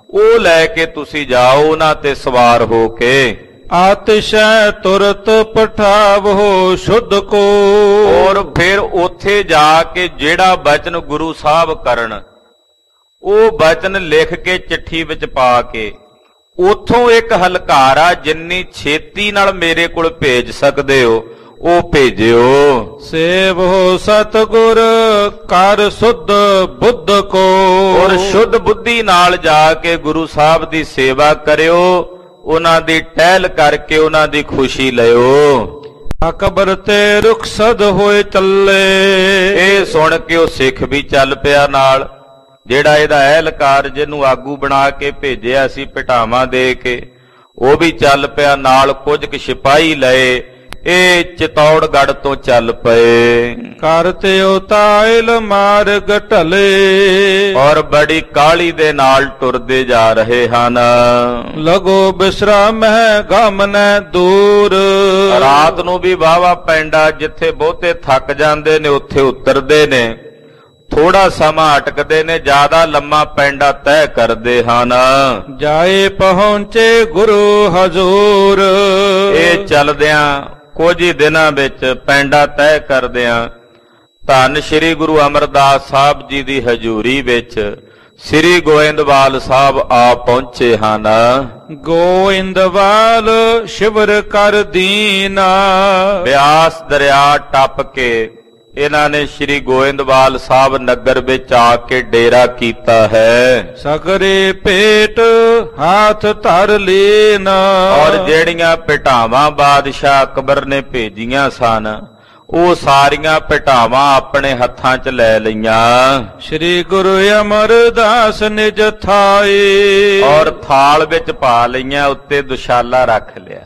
ਉਹ ਲੈ ਕੇ ਤੁਸੀਂ ਜਾਓ ਉਹਨਾਂ ਤੇ ਸਵਾਰ ਹੋ ਕੇ। ਆਤਿਸ਼ੈ ਤੁਰਤ ਪਠਾਵੋ ਸ਼ੁੱਧ ਕੋ। ਔਰ ਫਿਰ ਉੱਥੇ ਜਾ ਕੇ ਜਿਹੜਾ ਬਚਨ ਗੁਰੂ ਸਾਹਿਬ ਕਰਨ ਉਹ ਬਚਨ ਲਿਖ ਕੇ ਚਿੱਠੀ ਵਿੱਚ ਪਾ ਕੇ ਉਥੋਂ ਇੱਕ ਹਲਕਾਰਾ ਜਿੰਨੀ ਛੇਤੀ ਨਾਲ ਮੇਰੇ ਕੋਲ ਭੇਜ ਸਕਦੇ ਹੋ ਉਹ ਭੇਜਿਓ। ਸੇਵੋ ਸਤਿਗੁਰ ਕਰ ਸੁਧ ਬੁੱਧ ਕੋ। ਔਰ ਸ਼ੁੱਧ ਬੁੱਧੀ ਨਾਲ ਜਾ ਕੇ ਗੁਰੂ ਸਾਹਿਬ ਦੀ ਸੇਵਾ ਕਰਿਓ, ਉਹਨਾਂ ਦੀ ਟਹਿਲ ਕਰਕੇ ਉਹਨਾਂ ਦੀ ਖੁਸ਼ੀ ਲਿਓ। ਅਕਬਰ ਤੇ ਰੁਖਸਦ ਹੋਏ ਚੱਲੇ। ਇਹ ਸੁਣ ਕੇ ਉਹ ਸਿੱਖ ਵੀ ਚੱਲ ਪਿਆ ਨਾਲ, ਜਿਹੜਾ ਇਹਦਾ ਅਹਿਲਕਾਰ ਜਿਹਨੂੰ ਆਗੂ ਬਣਾ ਕੇ ਭੇਜਿਆ ਸੀ ਭਟਾਵਾਂ ਦੇ ਕੇ, ਉਹ ਵੀ ਚੱਲ ਪਿਆ ਨਾਲ। ਕੁਝ ਕੁ ਸਿਪਾਹੀ ਲਏ, ਇਹ ਚਿਤੌੜਗੜ੍ਹ ਤੋਂ ਚੱਲ ਪਏ। ਕਰਤੇ ਉਤਾਇਲ ਮਾਰਗ ਢਲੇ। ਔਰ ਬੜੀ ਕਾਹਲੀ ਦੇ ਨਾਲ ਟੁਰਦੇ ਜਾ ਰਹੇ ਹਨ। ਲਗੋ ਬਿਸਰਾਮਹਿ ਗਮਨੈ ਦੂਰ। ਰਾਤ ਨੂੰ ਵੀ ਵਾਹਵਾ ਪੈਂਡਾ, ਜਿੱਥੇ ਬਹੁਤੇ ਥੱਕ ਜਾਂਦੇ ਨੇ ਉੱਥੇ ਉਤਰਦੇ ਨੇ, ਥੋੜਾ ਸਮਾਂ ਅਟਕਦੇ ਨੇ, ਜ਼ਿਆਦਾ ਲੰਮਾ ਪੈਂਡਾ ਤੈਅ ਕਰਦੇ ਹਨ। ਜਾਏ ਪਹੁੰਚੇ ਗੁਰੂ ਹਜ਼ੂਰ। ਇਹ ਚੱਲਦਿਆਂ ਕੁਝ ਹੀ ਦਿਨਾਂ ਵਿੱਚ ਪੈਂਡਾ ਤੈਅ ਕਰਦਿਆਂ ਧੰਨ ਸ੍ਰੀ ਗੁਰੂ ਅਮਰਦਾਸ ਸਾਹਿਬ ਜੀ ਦੀ ਹਜ਼ੂਰੀ ਵਿੱਚ ਸ੍ਰੀ ਗੋਇੰਦਵਾਲ ਸਾਹਿਬ ਆ ਪਹੁੰਚੇ ਹਨ। ਗੋਇੰਦਵਾਲ ਸ਼ਿਵਰ ਕਰ ਦੀਨਾ। ਬਿਆਸ ਦਰਿਆ ਟੱਪ ਕੇ ਇਹਨਾਂ ਨੇ ਸ੍ਰੀ ਗੋਇੰਦਵਾਲ ਸਾਹਿਬ ਨਗਰ ਵਿੱਚ ਆ ਕੇ ਡੇਰਾ ਕੀਤਾ ਹੈ। ਸਗਰੇ ਭੇਟ ਹੱਥ ਧਰ ਲੈਨਾ। ਔਰ ਜਿਹੜੀਆਂ ਭਟਾਵਾਂ ਬਾਦਸ਼ਾਹ ਅਕਬਰ ਨੇ ਭੇਜੀਆਂ ਸਨ ਉਹ ਸਾਰੀਆਂ ਭਟਾਵਾਂ ਆਪਣੇ ਹੱਥਾਂ 'ਚ ਲੈ ਲਈਆਂ। ਸ੍ਰੀ ਗੁਰੂ ਅਮਰਦਾਸ ਨਿਜ ਥਾਏ। ਔਰ ਥਾਲ ਵਿੱਚ ਪਾ ਲਈਆਂ, ਉੱਤੇ ਦੁਸ਼ਾਲਾ ਰੱਖ ਲਿਆ।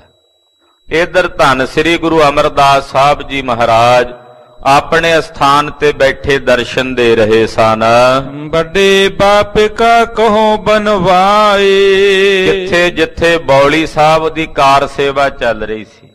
ਇਧਰ ਧੰਨ ਸ੍ਰੀ ਗੁਰੂ ਅਮਰਦਾਸ ਸਾਹਿਬ ਜੀ ਮਹਾਰਾਜ ਆਪਣੇ ਸਥਾਨ ਤੇ ਬੈਠੇ ਦਰਸ਼ਨ ਦੇ ਰਹੇ ਸਨ। ਵੱਡੇ ਬਾਪ ਕਾ ਕਹੋ ਬਨਵਾਏ। ਜਿੱਥੇ ਜਿੱਥੇ ਬੌਲੀ ਸਾਹਿਬ ਦੀ ਕਾਰ ਸੇਵਾ ਚੱਲ ਰਹੀ ਸੀ,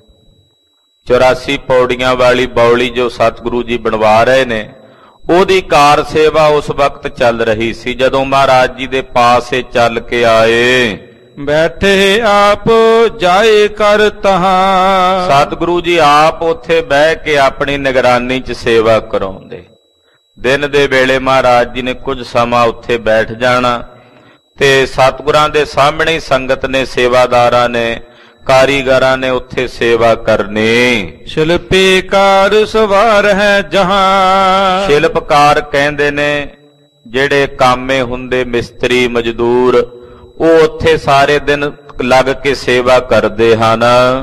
ਚੁਰਾਸੀ ਪੌੜੀਆਂ ਵਾਲੀ ਬੌਲੀ ਜੋ ਸਤਿਗੁਰੂ ਜੀ ਬਣਵਾ ਰਹੇ ਨੇ, ਉਹਦੀ ਕਾਰ ਸੇਵਾ ਉਸ ਵਕਤ ਚੱਲ ਰਹੀ ਸੀ। ਜਦੋਂ ਮਹਾਰਾਜ ਜੀ ਦੇ ਪਾਸ ਇਹ ਚੱਲ ਕੇ ਆਏ, ਬੈਠੇ ਆਪ ਜਾਏ ਕਰ ਤਹਾਂ। ਸਤਿਗੁਰੂ ਜੀ ਆਪ ਉੱਥੇ ਬਹਿ ਕੇ ਆਪਣੀ ਨਿਗਰਾਨੀ 'ਚ ਸੇਵਾ ਕਰਾਉਂਦੇ। ਦਿਨ ਦੇ ਵੇਲੇ ਮਹਾਰਾਜ ਜੀ ਨੇ ਕੁਝ ਸਮਾਂ ਉੱਥੇ ਬੈਠ ਜਾਣਾ ਤੇ ਸਤਿਗੁਰਾਂ ਦੇ ਸਾਹਮਣੇ ਹੀ ਸੰਗਤ ਨੇ, ਸੇਵਾਦਾਰਾਂ ਨੇ, ਕਾਰੀਗਰਾਂ ਨੇ ਉੱਥੇ ਸੇਵਾ ਕਰਨੀ। ਸ਼ਿਲਪੀ ਕਾਰ ਸਵਾਰ ਹੈ ਜਹਾਂ। ਸ਼ਿਲਪਕਾਰ ਕਹਿੰਦੇ ਨੇ ਜਿਹੜੇ ਕਾਮੇ ਹੁੰਦੇ, ਮਿਸਤਰੀ ਮਜ਼ਦੂਰ, ਉਹ ਉੱਥੇ ਸਾਰੇ ਦਿਨ ਲੱਗ ਕੇ ਸੇਵਾ ਕਰਦੇ ਹਨ।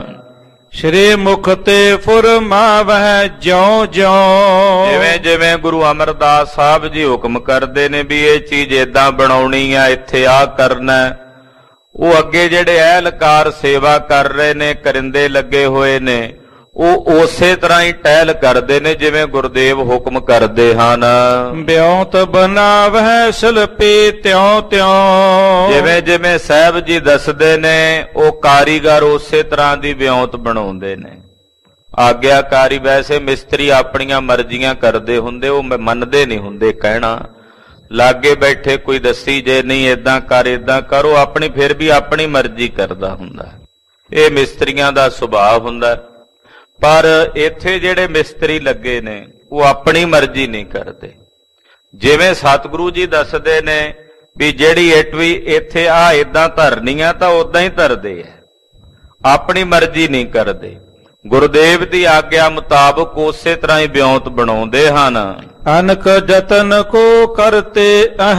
ਸ਼੍ਰੀ ਮੁਖ ਤੇ ਫੁਰਮਾਵਹਿ ਜਿਉਂ ਜਿਉਂ। ਜਿਵੇਂ ਜਿਵੇਂ ਗੁਰੂ ਅਮਰਦਾਸ ਸਾਹਿਬ ਜੀ ਹੁਕਮ ਕਰਦੇ ਨੇ ਵੀ ਇਹ ਚੀਜ਼ ਏਦਾਂ ਬਣਾਉਣੀ ਆ, ਇੱਥੇ ਆਹ ਕਰਨਾ, ਉਹ ਅੱਗੇ ਜਿਹੜੇ ਅਹਿਲਕਾਰ ਸੇਵਾ ਕਰ ਰਹੇ ਨੇ, ਕਰਿੰਦੇ ਲੱਗੇ ਹੋਏ ਨੇ, ਉਹ ਉਸੇ ਤਰ੍ਹਾਂ ਹੀ ਟਹਿਲ ਕਰਦੇ ਨੇ ਜਿਵੇਂ ਗੁਰਦੇਵ ਹੁਕਮ ਕਰਦੇ ਹਨ। ਬਿਉਂਤ ਬਣਾਵਹਿ ਸ਼ਿਲਪੀ ਤਿਉਂ ਤਿਉਂ। ਜਿਵੇਂ ਜਿਵੇਂ ਸਾਹਿਬ ਜੀ ਦੱਸਦੇ ਨੇ ਉਹ ਕਾਰੀਗਰ ਉਸੇ ਤਰ੍ਹਾਂ ਦੀ ਬਿਉਂਤ ਬਣਾਉਂਦੇ ਨੇ। ਆਗਿਆਕਾਰੀ ਵੈਸੇ ਮਿਸਤਰੀ ਆਪਣੀਆਂ ਮਰਜ਼ੀਆਂ ਕਰਦੇ ਹੁੰਦੇ, ਉਹ ਮੰਨਦੇ ਨਹੀਂ ਹੁੰਦੇ ਕਹਿਣਾ। ਲਾਗੇ ਬੈਠੇ ਕੋਈ ਦੱਸੀ ਜੇ ਨਹੀਂ ਏਦਾਂ ਕਰ ਏਦਾਂ ਕਰ, ਉਹ ਆਪਣੀ ਫਿਰ ਵੀ ਆਪਣੀ ਮਰਜ਼ੀ ਕਰਦਾ ਹੁੰਦਾ। ਇਹ ਮਿਸਤਰੀਆਂ ਦਾ ਸੁਭਾਅ ਹੁੰਦਾ। ਪਰ ਇੱਥੇ ਜਿਹੜੇ ਮਿਸਤਰੀ ਲੱਗੇ ਨੇ ਉਹ ਆਪਣੀ ਮਰਜ਼ੀ ਨਹੀਂ ਕਰਦੇ। ਜਿਵੇਂ ਸਤਿਗੁਰੂ ਜੀ ਦੱਸਦੇ ਨੇ ਵੀ ਜਿਹੜੀ ਇੱਟ ਵੀ ਇੱਥੇ ਆ ਏਦਾਂ ਧਰਨੀ ਆ ਤਾਂ ਉਦਾਂ ਹੀ ਧਰਦੇ ਆ, ਆਪਣੀ ਮਰਜ਼ੀ ਨਹੀਂ ਕਰਦੇ। ਗੁਰਦੇਵ ਦੀ ਆਗਿਆ ਮੁਤਾਬਕ ਉਸੇ ਤਰ੍ਹਾਂ ਹੀ ਬਿਉਂਤ ਬਣਾਉਂਦੇ ਹਨ। ਅਨਕ ਜਤਨ ਕੋ ਕਰਤੇ ਅਹ।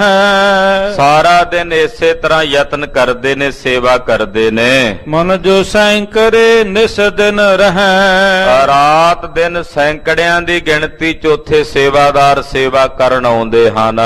ਸਾਰਾ ਦਿਨ ਇਸੇ ਤਰ੍ਹਾਂ ਯਤਨ ਕਰਦੇ ਨੇ, ਸੇਵਾ ਕਰਦੇ ਨੇ। ਮਨ ਜੋ ਸੈਂਕੜੇ ਨਿਸ ਦਿਨ ਰਹਿ। ਰਾਤ ਦਿਨ ਸੈਂਕੜਿਆਂ ਦੀ ਗਿਣਤੀ ਚੌਥੇ ਸੇਵਾਦਾਰ ਸੇਵਾ ਕਰਨ ਆਉਂਦੇ ਹਨ।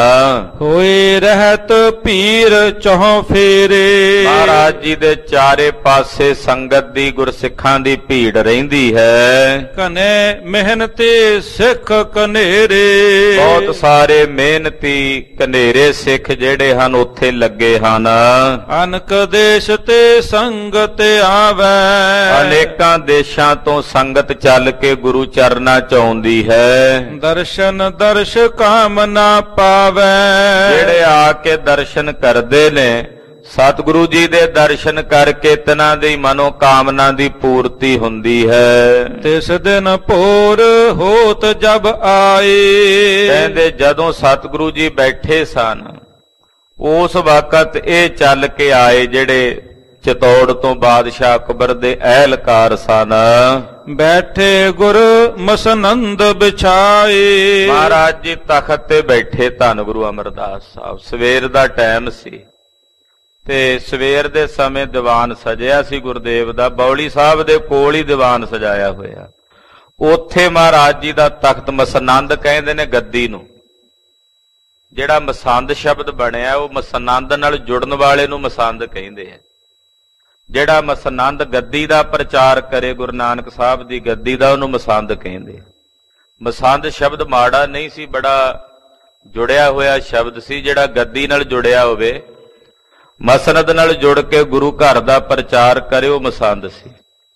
ਹੋਏ ਰਹਿਤ ਭੀਰ ਚਹੁ ਫੇਰੇ। ਮਹਾਰਾਜ ਜੀ ਦੇ ਚਾਰੇ ਪਾਸੇ ਸੰਗਤ ਦੀ, ਗੁਰਸਿੱਖਾਂ ਦੀ ਭੀੜ ਰਹਿੰਦੀ ਹੈ। ਕਨੇ ਮਿਹਨਤੀ ਸਿੱਖ ਕਨੇਰੇ। ਬਹੁਤ ਸਾਰੇ ਮਿਹਨਤੀ ਕਨੇਰੇ ਸਿੱਖ ਜਿਹੜੇ ਹਨ ਉੱਥੇ ਲੱਗੇ ਹਨ। ਅਨਕ ਦੇਸ਼ ਤੇ ਸੰਗਤ ਆਵੈ। ਅਨੇਕਾਂ ਦੇਸ਼ਾਂ ਤੋਂ ਸੰਗਤ ਚੱਲ ਕੇ ਗੁਰੂ ਚਰਨਾਂ 'ਚ ਆਉਂਦੀ ਹੈ। ਦਰਸ਼ਨ ਦਰਸ਼ ਕਾਮ ਨਾ ਪਾਵੈ। ਜਿਹੜੇ ਆ ਕੇ ਦਰਸ਼ਨ ਕਰਦੇ ਨੇ ਸਤਿਗੁਰੂ ਜੀ ਦੇ ਦਰਸ਼ਨ ਕਰਕੇ ਤਿਨਾਂ ਦੀ ਮਨੋ ਕਾਮਨਾ ਦੀ ਪੂਰਤੀ ਹੁੰਦੀ ਹੈ। ਤਿਸ ਦਿਨ ਭੋਰ ਹੋਤ ਜਬ ਆਏ। ਕਹਿੰਦੇ ਜਦੋਂ ਸਤਿਗੁਰੂ ਜੀ ਬੈਠੇ ਸਨ ਉਸ ਵਕਤ ਇਹ ਚੱਲ ਕੇ ਆਏ ਜਿਹੜੇ ਚਿਤੌੜ ਤੋਂ ਬਾਦਸ਼ਾਹ ਅਕਬਰ ਦੇ ਅਹਿਲਕਾਰ ਸਨ। ਬੈਠੇ ਗੁਰ ਮਸਨੰਦ ਵਿਛਾਏ। ਮਹਾਰਾਜ ਜੀ ਤਖਤ ਤੇ ਬੈਠੇ ਧੰਨ ਗੁਰੂ ਅਮਰਦਾਸ ਸਾਹਿਬ। ਸਵੇਰ ਦਾ ਟਾਈਮ ਸੀ ਤੇ ਸਵੇਰ ਦੇ ਸਮੇਂ ਦੀਵਾਨ ਸਜਿਆ ਸੀ ਗੁਰਦੇਵ ਦਾ। ਬੌਲੀ ਸਾਹਿਬ ਦੇ ਕੋਲ ਹੀ ਦੀਵਾਨ ਸਜਾਇਆ ਹੋਇਆ। ਉੱਥੇ ਮਹਾਰਾਜ ਜੀ ਦਾ ਤਖਤ ਮਸਨੰਦ ਕਹਿੰਦੇ ਨੇ ਗੱਦੀ ਨੂੰ। ਜਿਹੜਾ ਮਸੰਦ ਸ਼ਬਦ ਬਣਿਆ ਉਹ ਮਸਨੰਦ ਨਾਲ ਜੁੜਨ ਵਾਲੇ ਨੂੰ ਮਸੰਦ ਕਹਿੰਦੇ ਆ। ਜਿਹੜਾ ਮਸਨੰਦ ਗੱਦੀ ਦਾ ਪ੍ਰਚਾਰ ਕਰੇ ਗੁਰੂ ਨਾਨਕ ਸਾਹਿਬ ਦੀ ਗੱਦੀ ਦਾ ਉਹਨੂੰ ਮਸੰਦ ਕਹਿੰਦੇ। ਮਸੰਦ ਸ਼ਬਦ ਮਾੜਾ ਨਹੀਂ ਸੀ, ਬੜਾ ਜੁੜਿਆ ਹੋਇਆ ਸ਼ਬਦ ਸੀ। ਜਿਹੜਾ ਗੱਦੀ ਨਾਲ ਜੁੜਿਆ ਹੋਵੇ, ਮਸਨਦ ਨਾਲ ਜੁੜ ਕੇ ਗੁਰੂ ਘਰ ਦਾ ਪ੍ਰਚਾਰ ਕਰੇ, ਉਹ ਮਸੰਦ ਸੀ।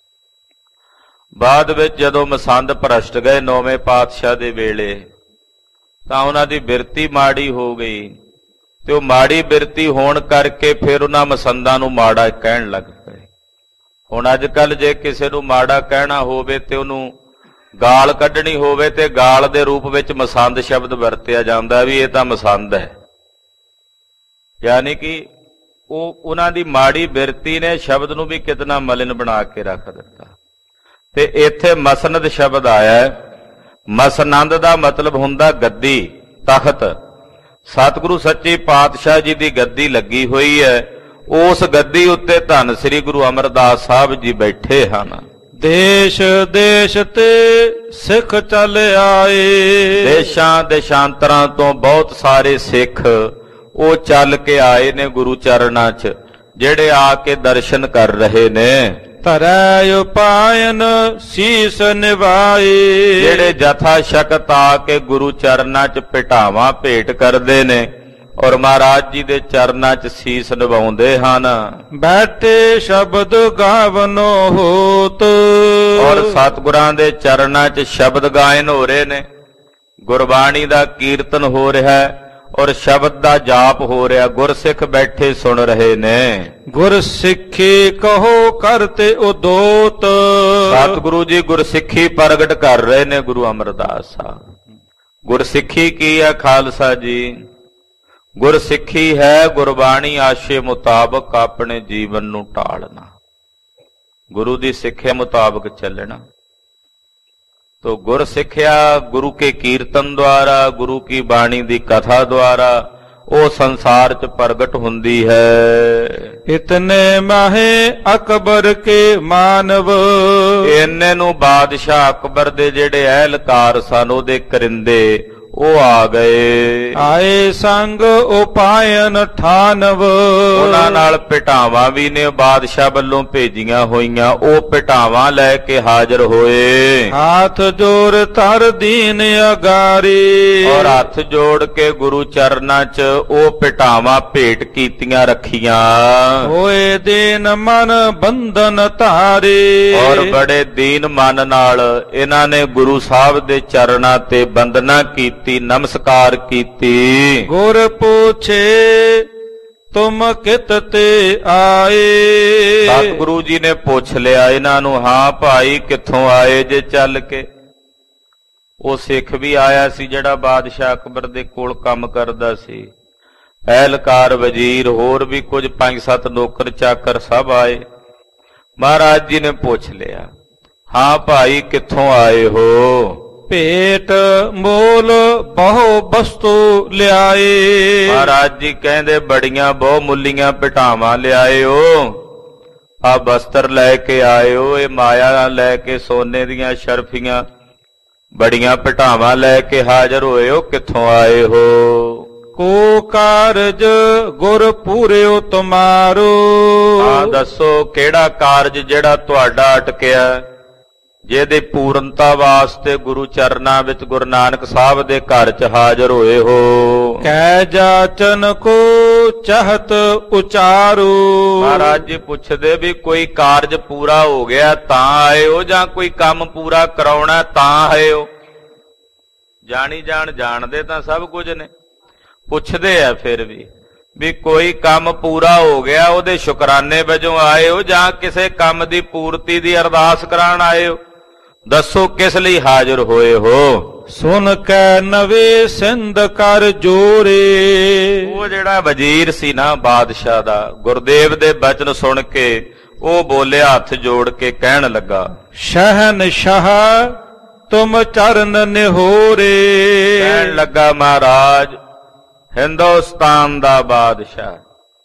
ਬਾਅਦ ਵਿੱਚ ਜਦੋਂ ਮਸੰਦ ਭ੍ਰਸ਼ਟ ਗਏ ਨੌਵੇਂ ਪਾਤਸ਼ਾਹ ਦੇ ਵੇਲੇ ਤਾਂ ਉਹਨਾਂ ਦੀ ਬਿਰਤੀ ਮਾੜੀ ਹੋ ਗਈ ਤੇ ਉਹ ਮਾੜੀ ਬਿਰਤੀ ਹੋਣ ਕਰਕੇ ਫਿਰ ਉਹਨਾਂ ਮਸੰਦਾਂ ਨੂੰ ਮਾੜਾ ਕਹਿਣ ਲੱਗ ਪਏ। ਹੁਣ ਅੱਜ ਕੱਲ ਜੇ ਕਿਸੇ ਨੂੰ ਮਾੜਾ ਕਹਿਣਾ ਹੋਵੇ ਤੇ ਉਹਨੂੰ ਗਾਲ ਕੱਢਣੀ ਹੋਵੇ ਤੇ ਗਾਲ ਦੇ ਰੂਪ ਵਿੱਚ ਮਸੰਦ ਸ਼ਬਦ ਵਰਤਿਆ ਜਾਂਦਾ ਵੀ ਇਹ ਤਾਂ ਮਸੰਦ ਹੈ। ਯਾਨੀ ਕਿ ਉਹ ਉਹਨਾਂ ਦੀ ਮਾੜੀ ਬਿਰਤੀ ਨੇ ਸ਼ਬਦ ਨੂੰ ਵੀ ਕਿਤਨਾ ਮਲਿਨ ਬਣਾ ਕੇ ਰੱਖ ਦਿੱਤਾ। ਤੇ ਇੱਥੇ ਮਸਨਦ ਸ਼ਬਦ ਆਇਆ। ਮਸਨੰਦ ਦਾ ਮਤਲਬ ਹੁੰਦਾ ਗੱਦੀ, ਤਖਤ। ਸਤਿਗੁਰੂ ਸੱਚੇ ਪਾਤਸ਼ਾਹ ਜੀ ਦੀ ਗੱਦੀ ਲੱਗੀ ਹੋਈ ਹੈ। ਉਸ ਗੱਦੀ ਉੱਤੇ ਧੰਨ ਸ੍ਰੀ ਗੁਰੂ ਅਮਰਦਾਸ ਸਾਹਿਬ ਜੀ ਬੈਠੇ ਹਨ। ਦੇਸ਼ ਦੇਸ਼ ਤੇ ਸਿੱਖ ਚੱਲ ਆਏ। ਦੇਸ਼ਾਂ ਦੇਸ਼ਾਂਤਰਾਂ ਤੋਂ ਬਹੁਤ ਸਾਰੇ ਸਿੱਖ ਉਹ ਚੱਲ ਕੇ ਆਏ ਨੇ ਗੁਰੂ ਚਰਨਾਂ 'ਚ, ਜਿਹੜੇ ਆ ਕੇ ਦਰਸ਼ਨ ਕਰ ਰਹੇ ਨੇ। ਧਰੈ ਉਪਾਇਨ ਸੀਸ ਨਿਵਾਏ। ਜਿਹੜੇ ਜਥਾ ਸ਼ਕਤ ਆ ਕੇ ਗੁਰੂ ਚਰਨਾਂ 'ਚ ਭੇਟਾਵਾਂ ਭੇਟ ਕਰਦੇ ਨੇ ਔਰ ਮਹਾਰਾਜ ਜੀ ਦੇ ਚਰਨਾਂ 'ਚ ਸੀਸ ਨਿਵਾਉਂਦੇ ਹਨ। ਬੈਠੇ ਸ਼ਬਦ ਗਾਵਨੋ ਹੋਤ। ਔਰ ਸਤਿਗੁਰਾਂ ਦੇ ਚਰਨਾਂ 'ਚ ਸ਼ਬਦ ਗਾਇਨ ਹੋ ਰਹੇ ਨੇ, ਗੁਰਬਾਣੀ ਦਾ ਕੀਰਤਨ ਹੋ ਰਿਹਾ ਹੈ ਔਰ ਸ਼ਬਦ ਦਾ ਜਾਪ ਹੋ ਰਿਹਾ। ਗੁਰਸਿੱਖ ਬੈਠੇ ਸੁਣ ਰਹੇ ਨੇ। ਗੁਰ ਸਿੱਖੀ ਕਹੋ ਕਰਤੇ ਉਦੋਤ। ਸਤਿਗੁਰੂ ਜੀ ਗੁਰਸਿੱਖੀ ਪ੍ਰਗਟ ਕਰ ਰਹੇ ਨੇ ਗੁਰੂ ਅਮਰਦਾਸ ਸਾਹਿਬ। ਗੁਰਸਿੱਖੀ ਕੀ ਹੈ ਖਾਲਸਾ ਜੀ? ਗੁਰਸਿੱਖੀ ਹੈ ਗੁਰਬਾਣੀ ਆਸ਼ੇ ਮੁਤਾਬਕ ਆਪਣੇ ਜੀਵਨ ਨੂੰ ਢਾਲਣਾ, ਗੁਰੂ ਦੀ ਸਿੱਖਿਆ ਮੁਤਾਬਕ ਚੱਲਣਾ। तो गुर सिक्ख्या गुरु के कीर्तन द्वारा, गुरु की बाणी दी कथा द्वारा ਉਹ ਸੰਸਾਰ ਚ ਪ੍ਰਗਟ ਹੁੰਦੀ ਹੈ। ਇਤਨੇ ਮਾਹੇ ਅਕਬਰ ਕੇ ਮਾਨਵ। ਇੰਨੇ ਨੂੰ ਬਾਦਸ਼ਾਹ ਅਕਬਰ ਦੇ ਜਿਹੜੇ ਅਹਿਲਕਾਰ ਸਨ ਉਹਦੇ ਕਰਿੰਦੇ ਉਹ ਆ ਗਏ। ਆਏ ਸੰਗ ਉਪਾਇਨ ਠਾਨਵ। ਉਹਨਾਂ ਨਾਲ ਭੇਟਾਵਾਂ ਵੀ ਨੇ ਬਾਦਸ਼ਾਹ ਵੱਲੋਂ ਭੇਜੀਆਂ ਹੋਈਆਂ, ਉਹ ਭੇਟਾਵਾਂ ਲੈ ਕੇ ਹਾਜ਼ਰ ਹੋਏ। ਹੱਥ ਜੋੜ ਧਰ ਦੀਨ ਅਗਾਰੀ। ਔਰ ਹੱਥ ਜੋੜ ਕੇ ਗੁਰੂ ਚਰਨਾਂ ਚ ਉਹ ਭੇਟਾਵਾਂ ਭੇਟ ਕੀਤੀਆਂ ਰੱਖੀਆਂ। ਹੋਏ ਦੀਨ ਮਨ ਬੰਧਨ ਧਾਰੇ। ਔਰ ਬੜੇ ਦੀਨ ਮਨ ਨਾਲ ਇਹਨਾਂ ਨੇ ਗੁਰੂ ਸਾਹਿਬ ਦੇ ਚਰਨਾਂ ਤੇ ਬੰਦਨਾ ਕੀਤੀ, ਨਮਸਕਾਰ ਕੀਤੀ। ਗੁਰ ਪੁੱਛੇ ਤੁਮ ਕਿਤ ਤੇ ਆਏ। ਸਤਿਗੁਰੂ ਜੀ ਨੇ ਪੁੱਛ ਲਿਆ ਇਹਨਾਂ ਨੂੰ, ਹਾਂ ਭਾਈ ਕਿੱਥੋਂ ਆਏ ਜੇ ਚੱਲ ਕੇ। ਉਹ ਸਿੱਖ ਵੀ ਆਇਆ ਸੀ ਜਿਹੜਾ ਬਾਦਸ਼ਾਹ ਅਕਬਰ ਦੇ ਕੋਲ ਕੰਮ ਕਰਦਾ ਸੀ, ਅਹਿਲਕਾਰ ਵਜ਼ੀਰ ਹੋਰ ਵੀ ਕੁਝ ਪੰਜ ਸੱਤ ਨੌਕਰ ਚਾਕਰ ਸਭ ਆਏ। ਮਹਾਰਾਜ ਜੀ ਨੇ ਪੁੱਛ ਲਿਆ, ਹਾਂ ਭਾਈ ਕਿੱਥੋਂ ਆਏ ਹੋ? ਭੇਟ ਮੋਲ ਬਹੁ ਵਸਤੂ ਲਿਆਏ। ਮਹਾਰਾਜ ਜੀ ਕਹਿੰਦੇ ਬੜੀਆਂ ਬਹੁ ਮੁੱਲੀਆਂ ਭੇਟਾਵਾਂ ਲਿਆਇਓ, ਆ ਬਸਤਰ ਲੈ ਕੇ ਆਇਓ, ਇਹ ਮਾਇਆ ਲੈ ਕੇ ਸੋਨੇ ਦੀਆਂ ਸ਼ਰਫੀਆਂ ਬੜੀਆਂ ਭੇਟਾਵਾਂ ਲੈ ਕੇ ਹਾਜ਼ਰ ਹੋਏ ਹੋ, ਕਿੱਥੋਂ ਆਏ ਹੋ? ਕੋ ਕਾਰਜ ਗੁਰ ਪੂਰਿਓ ਤੁਮਾਰੋ। ਆ ਦੱਸੋ ਕਿਹੜਾ ਕਾਰਜ ਜਿਹੜਾ ਤੁਹਾਡਾ ਅਟਕਿਆ, ਜਿਹਦੇ ਪੂਰਨਤਾ ਵਾਸਤੇ ਗੁਰੂ ਚਰਨਾਂ ਵਿੱਚ ਗੁਰੂ ਨਾਨਕ ਸਾਹਿਬ ਦੇ ਘਰ ਚ ਹਾਜ਼ਰ ਹੋਏ ਹੋ? ਕਹਿ ਜਾਚਨ ਕੋ ਚਾਹਤ ਉਚਾਰੋ। ਮਹਾਰਾਜ ਜੀ ਪੁੱਛਦੇ ਵੀ ਕੋਈ ਕਾਰਜ ਪੂਰਾ ਹੋ ਗਿਆ ਤਾਂ ਆਏ ਹੋ ਜਾਂ ਕੋਈ ਕੰਮ ਪੂਰਾ ਕਰਾਉਣਾ ਤਾਂ ਆਏ ਹੋ? ਜਾਣੀ ਜਾਣ ਜਾਣਦੇ ਤਾਂ ਸਭ ਕੁਝ ਨੇ, ਪੁੱਛਦੇ ਆ ਫਿਰ ਵੀ ਵੀ ਕੋਈ ਕੰਮ ਪੂਰਾ ਹੋ ਗਿਆ ਉਹਦੇ ਸ਼ੁਕਰਾਨੇ ਵਜੋਂ ਆਏ ਹੋ ਜਾਂ ਕਿਸੇ ਕੰਮ ਦੀ ਪੂਰਤੀ ਦੀ ਅਰਦਾਸ ਕਰਾਉਣ ਆਏ ਹੋ? ਦੱਸੋ ਕਿਸ ਲਈ ਹਾਜ਼ਰ ਹੋਏ ਹੋ? ਸੁਨ ਕੈ ਨਵੇਂ ਸਿੰਧ ਕਰ ਜੋਰੇ। ਉਹ ਜਿਹੜਾ ਵਜ਼ੀਰ ਸੀ ਨਾ ਬਾਦਸ਼ਾਹ ਦਾ, ਗੁਰਦੇਵ ਦੇ ਬਚਨ ਸੁਣ ਕੇ ਉਹ ਬੋਲਿਆ ਹੱਥ ਜੋੜ ਕੇ ਕਹਿਣ ਲੱਗਾ, ਸ਼ਹਿਨਸ਼ਾਹ ਤੁਮ ਚਰਨ ਨਿਹੋਰੇ। ਕਹਿਣ ਲੱਗਾ ਮਹਾਰਾਜ ਹਿੰਦੁਸਤਾਨ ਦਾ ਬਾਦਸ਼ਾਹ